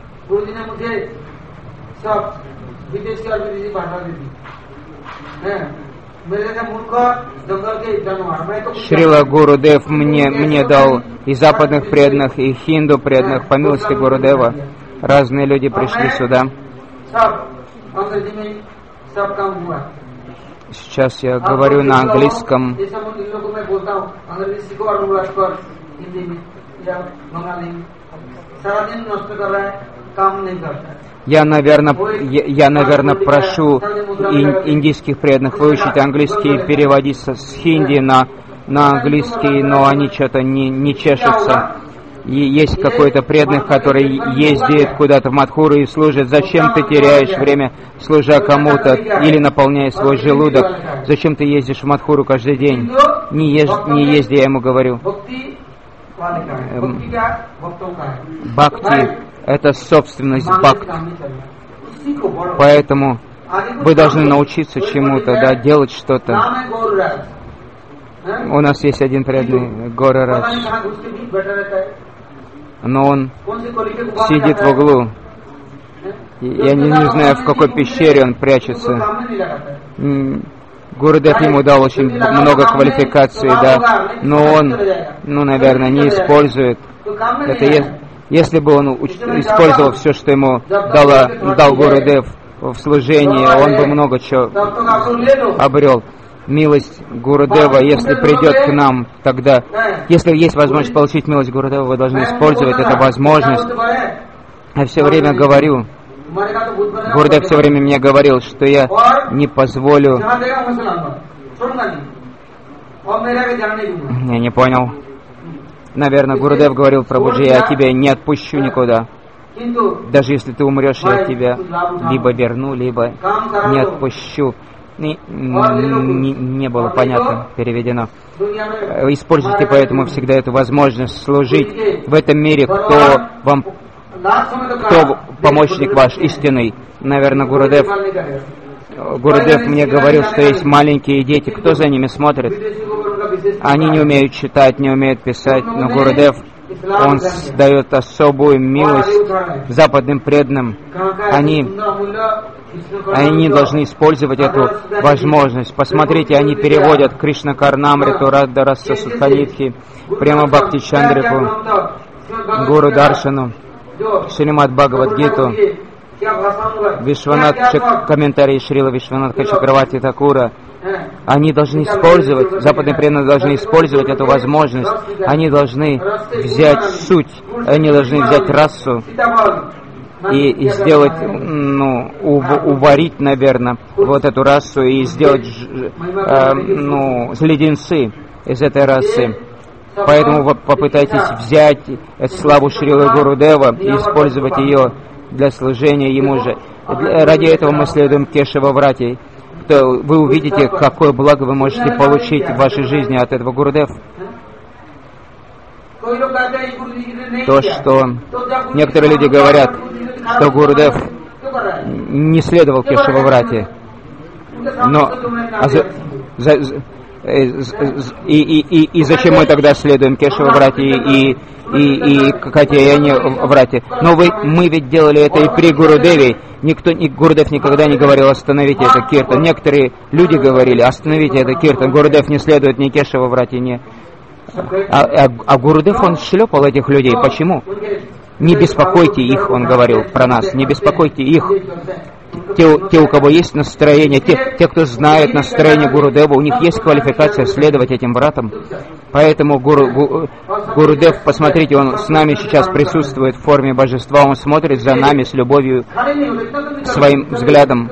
Шрила Гурудев мне дал и западных преданных, и хинду преданных, по милости Гурудева. Разные люди пришли сюда. Сейчас я говорю на английском. Я, наверное, прошу индийских преданных выучить английский и переводить с хинди на английский, но они что-то не чешутся. И есть какой-то преданный, который ездит куда-то в Мадхуру и служит. Зачем ты теряешь время, служа кому-то, или наполняя свой желудок? Зачем ты ездишь в Мадхуру каждый день? Не езди, я ему говорю. Бхакти — это собственность бхакти. Поэтому вы должны научиться чему-то, да, делать что-то. У нас есть один преданный, Гора Радж, но он сидит в углу. Я не знаю, в какой пещере он прячется. Гурудев ему дал очень много квалификаций, да, но он, наверное, не использует. Это если бы он использовал все, что ему дал Гурудев в служении, он бы много чего обрел. Милость Гурудева, если придет к нам, тогда, если есть возможность получить милость Гурудева, вы должны использовать эту возможность. Я все время говорю, Гурудев все время мне говорил, что я не позволю... Я не понял. Наверное, Гурудев говорил Прабхуджи, я тебя не отпущу никуда. Даже если ты умрешь, я тебя либо верну, либо не отпущу. Не было понятно переведено. Используйте поэтому всегда эту возможность служить в этом мире, кто помощник ваш истинный. Наверное, Гурудев мне говорил, что есть маленькие дети. Кто за ними смотрит? Они не умеют читать, не умеют писать, но Гурудев, он дает особую милость западным преданным. Они должны использовать эту возможность. Посмотрите, они переводят Кришна Карнамриту, Радха Раса Судханитхи, Према Бхакти Чандрипу, Гуру Даршану, Шримад Бхагавад-гиту, Вишванат, комментарии Шрила Вишванатха Чакраварти Такура. Они должны использовать, западные преданные должны использовать эту возможность. Они должны взять суть, они должны взять расу и сделать, уварить, наверное, вот эту расу и сделать, леденцы из этой расы. Поэтому вы попытайтесь взять эту славу Шрилы Гурудева и использовать ее для служения ему же. Ради этого мы следуем Кешава Врати. Вы увидите, какое благо вы можете получить в вашей жизни от этого. Гурудев. То, что некоторые люди говорят, что Гурудев не следовал Кешава Врати. Но и зачем мы тогда следуем Кешава Врати и Катьяяне Врати? Но мы ведь делали это и при Гурудеве. Гурудев никогда не говорил: остановите это киртан. Некоторые люди говорили: остановите это киртан. Гурудев не следует ни Кешава Врати, ни... А Гурудев, он шлепал этих людей. Почему? Не беспокойте их, он говорил про нас. Не беспокойте их. Те, у кого есть настроение, те, кто знает настроение Гурудева, у них есть квалификация следовать этим братам. Поэтому Гурудев, посмотрите, он с нами сейчас присутствует в форме божества, он смотрит за нами с любовью, своим взглядом.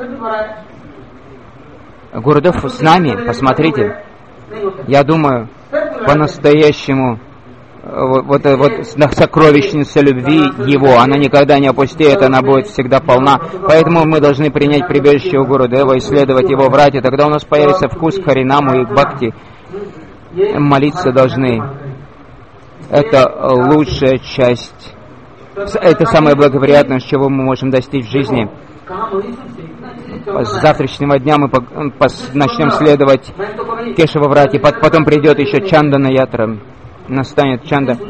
Гурудев с нами, посмотрите. Я думаю, по-настоящему вот сокровищница любви Его, она никогда не опустеет, она будет всегда полна. Поэтому мы должны принять прибежище у Гурудева, исследовать Его врати, тогда у нас появится вкус к Харинаму и к Бхакти. Молиться должны. Это лучшая часть. Это самое благоприятное, чего мы можем достичь в жизни. с завтрашнего дня мы начнем следовать Кешава Врате, потом придет еще Чандана Ятра, настанет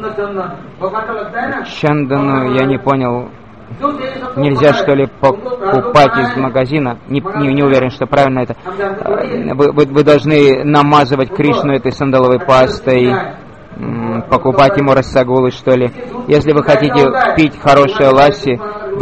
Чандану, я не понял, нельзя что ли покупать из магазина, не уверен, что правильно это. Вы должны намазывать Кришну этой сандаловой пастой, покупать ему рассагулы, что ли. Если вы хотите пить хорошее ласси,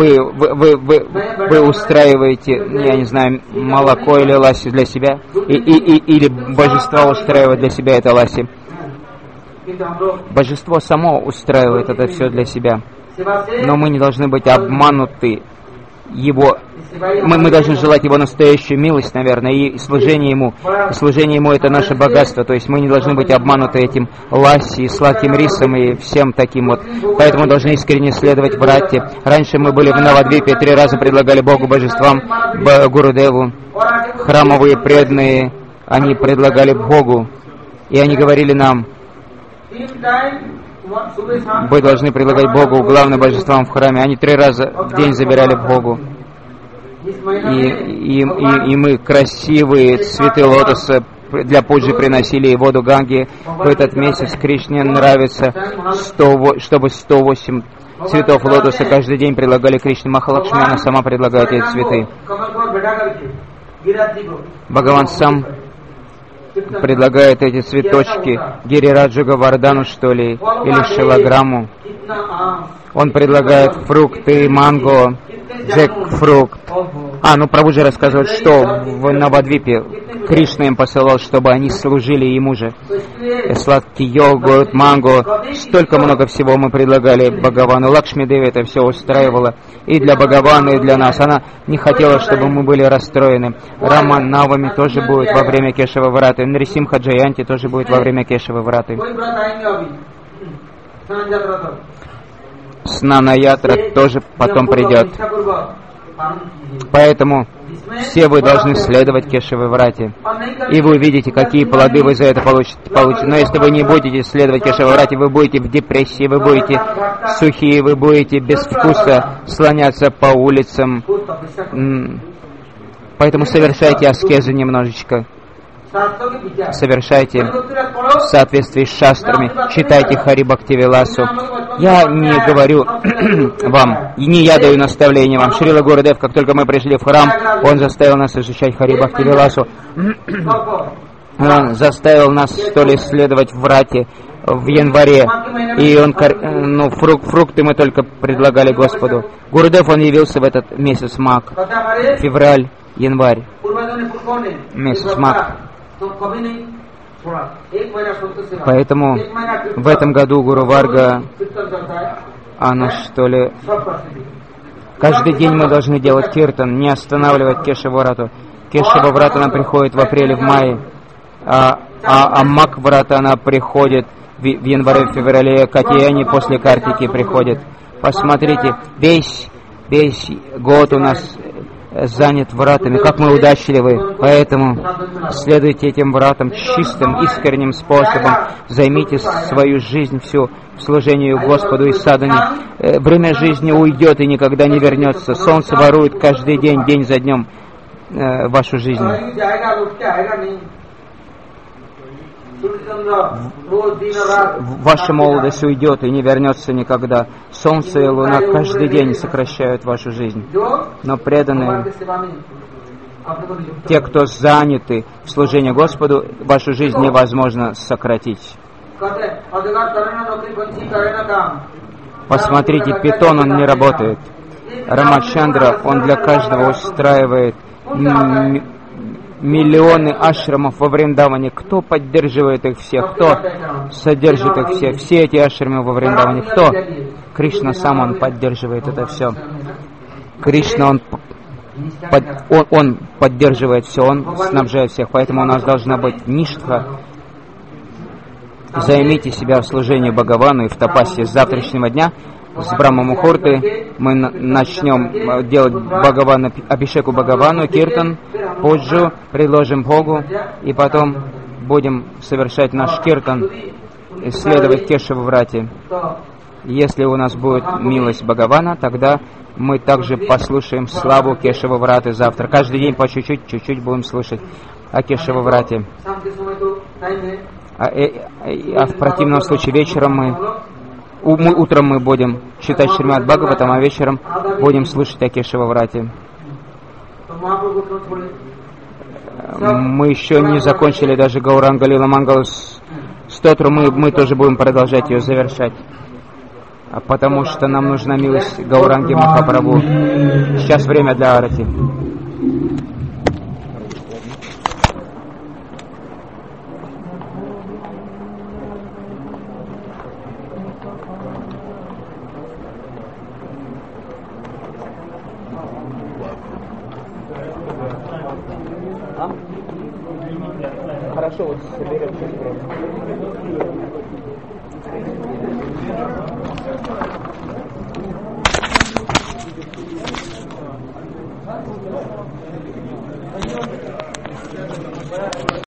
вы устраиваете, я не знаю, молоко или ласси для себя, или божество устраивает для себя это ласси. Божество само устраивает это все для себя. Но мы не должны быть обмануты Его. Мы должны желать Его настоящую милость, наверное, и служение Ему. И служение Ему — это наше богатство. То есть мы не должны быть обмануты этим ласси, сладким рисом и всем таким вот. Поэтому мы должны искренне следовать Врате. Раньше мы были в Навадвипе, 3 раза предлагали Богу, божествам, Гурудеву. Храмовые преданные, они предлагали Богу. И они говорили нам: вы должны предлагать Богу, главным божествам в храме. Они 3 раза в день забирали Богу. И мы красивые цветы лотоса для пуджи приносили и воду Ганги. В этот месяц Кришне нравится, чтобы 108 цветов лотоса каждый день предлагали Кришне. Махалакшми, она сама предлагает эти цветы. Бхагаван сам предлагает эти цветочки Гирираджу Говардану, что ли, или Шилаграмму. Он предлагает фрукты, манго, джекфрукт. Прабхуджи рассказывает, что в Навадвипе Кришна им посылал, чтобы они служили ему же. Сладкий йогурт, манго, столько много всего мы предлагали Бхагавану. Лакшми Деви это все устраивала и для Бхагавана, и для нас. Она не хотела, чтобы мы были расстроены. Рама Навами тоже будет во время Кешава Враты. Нрисимха Джаянти тоже будет во время Кешава Враты. Снана Ятра тоже потом придет. Поэтому все вы должны следовать Кешаве Врате. И вы увидите, какие плоды вы за это получите. Но если вы не будете следовать Кешаве Врате, вы будете в депрессии, вы будете сухие, вы будете без вкуса слоняться по улицам. Поэтому совершайте аскезу немножечко. Совершайте в соответствии с шастрами, читайте Хари Бхактивиласу. Я не говорю вам, и не я даю наставление вам. Шрила Гурудев, как только мы пришли в храм, он заставил нас изучать Хари Бхактивиласу. Он заставил нас, что ли, следовать Врате в январе. И он, фрукты мы только предлагали Господу. Гурудев, он явился в этот месяц Маг. Февраль, январь. Месяц Маг. Поэтому в этом году Гуру Варга, она что ли, каждый день мы должны делать киртан, не останавливать Кешава Врату. Кешава Врата она приходит в апреле, в мае, а Мак Врата она приходит в январе, в феврале, Катьяни после Картики приходит. Посмотрите, весь год у нас занят вратами, как мы удачливы. Поэтому следуйте этим вратам чистым, искренним способом. Займите свою жизнь всю в служению Господу и садане. Время жизни уйдет и никогда не вернется. Солнце ворует каждый день, день за днем вашу жизнь. Ваша молодость уйдет и не вернется никогда. Солнце и луна каждый день сокращают вашу жизнь. Но преданные, те, кто заняты в служении Господу, вашу жизнь невозможно сократить. Посмотрите, питон, он не работает. Рамачандра, он для каждого устраивает миллионы ашрамов во Вриндаване. Кто поддерживает их всех? Кто содержит их всех? Все эти ашрамы во Вриндаване. Кто? Кришна сам, он поддерживает это все. Кришна, он поддерживает все, он снабжает всех. Поэтому у нас должна быть ништха. Займите себя в служении Бхагавану и в тапасе с завтрашнего дня. С Брахма Мухурты мы начнем делать Абхишеку Бхагавану, киртан, пуджу, предложим Богу, и потом будем совершать наш киртан, исследовать Кешаву Врате. Если у нас будет милость Бхагавана, тогда мы также послушаем славу Кешава Враты завтра. Каждый день по чуть-чуть будем слушать о Кешава Врате. А в противном случае вечером утром мы будем читать Шримад Бхагаватам, а вечером будем слушать о Кешава Врате. Мы еще не закончили даже Гауранга Лила Мангала Стотру, мы тоже будем продолжать ее завершать. Потому что нам нужна милость Гауранги Махапрабху. Сейчас время для арати. Хорошо, вот соберем чуть время.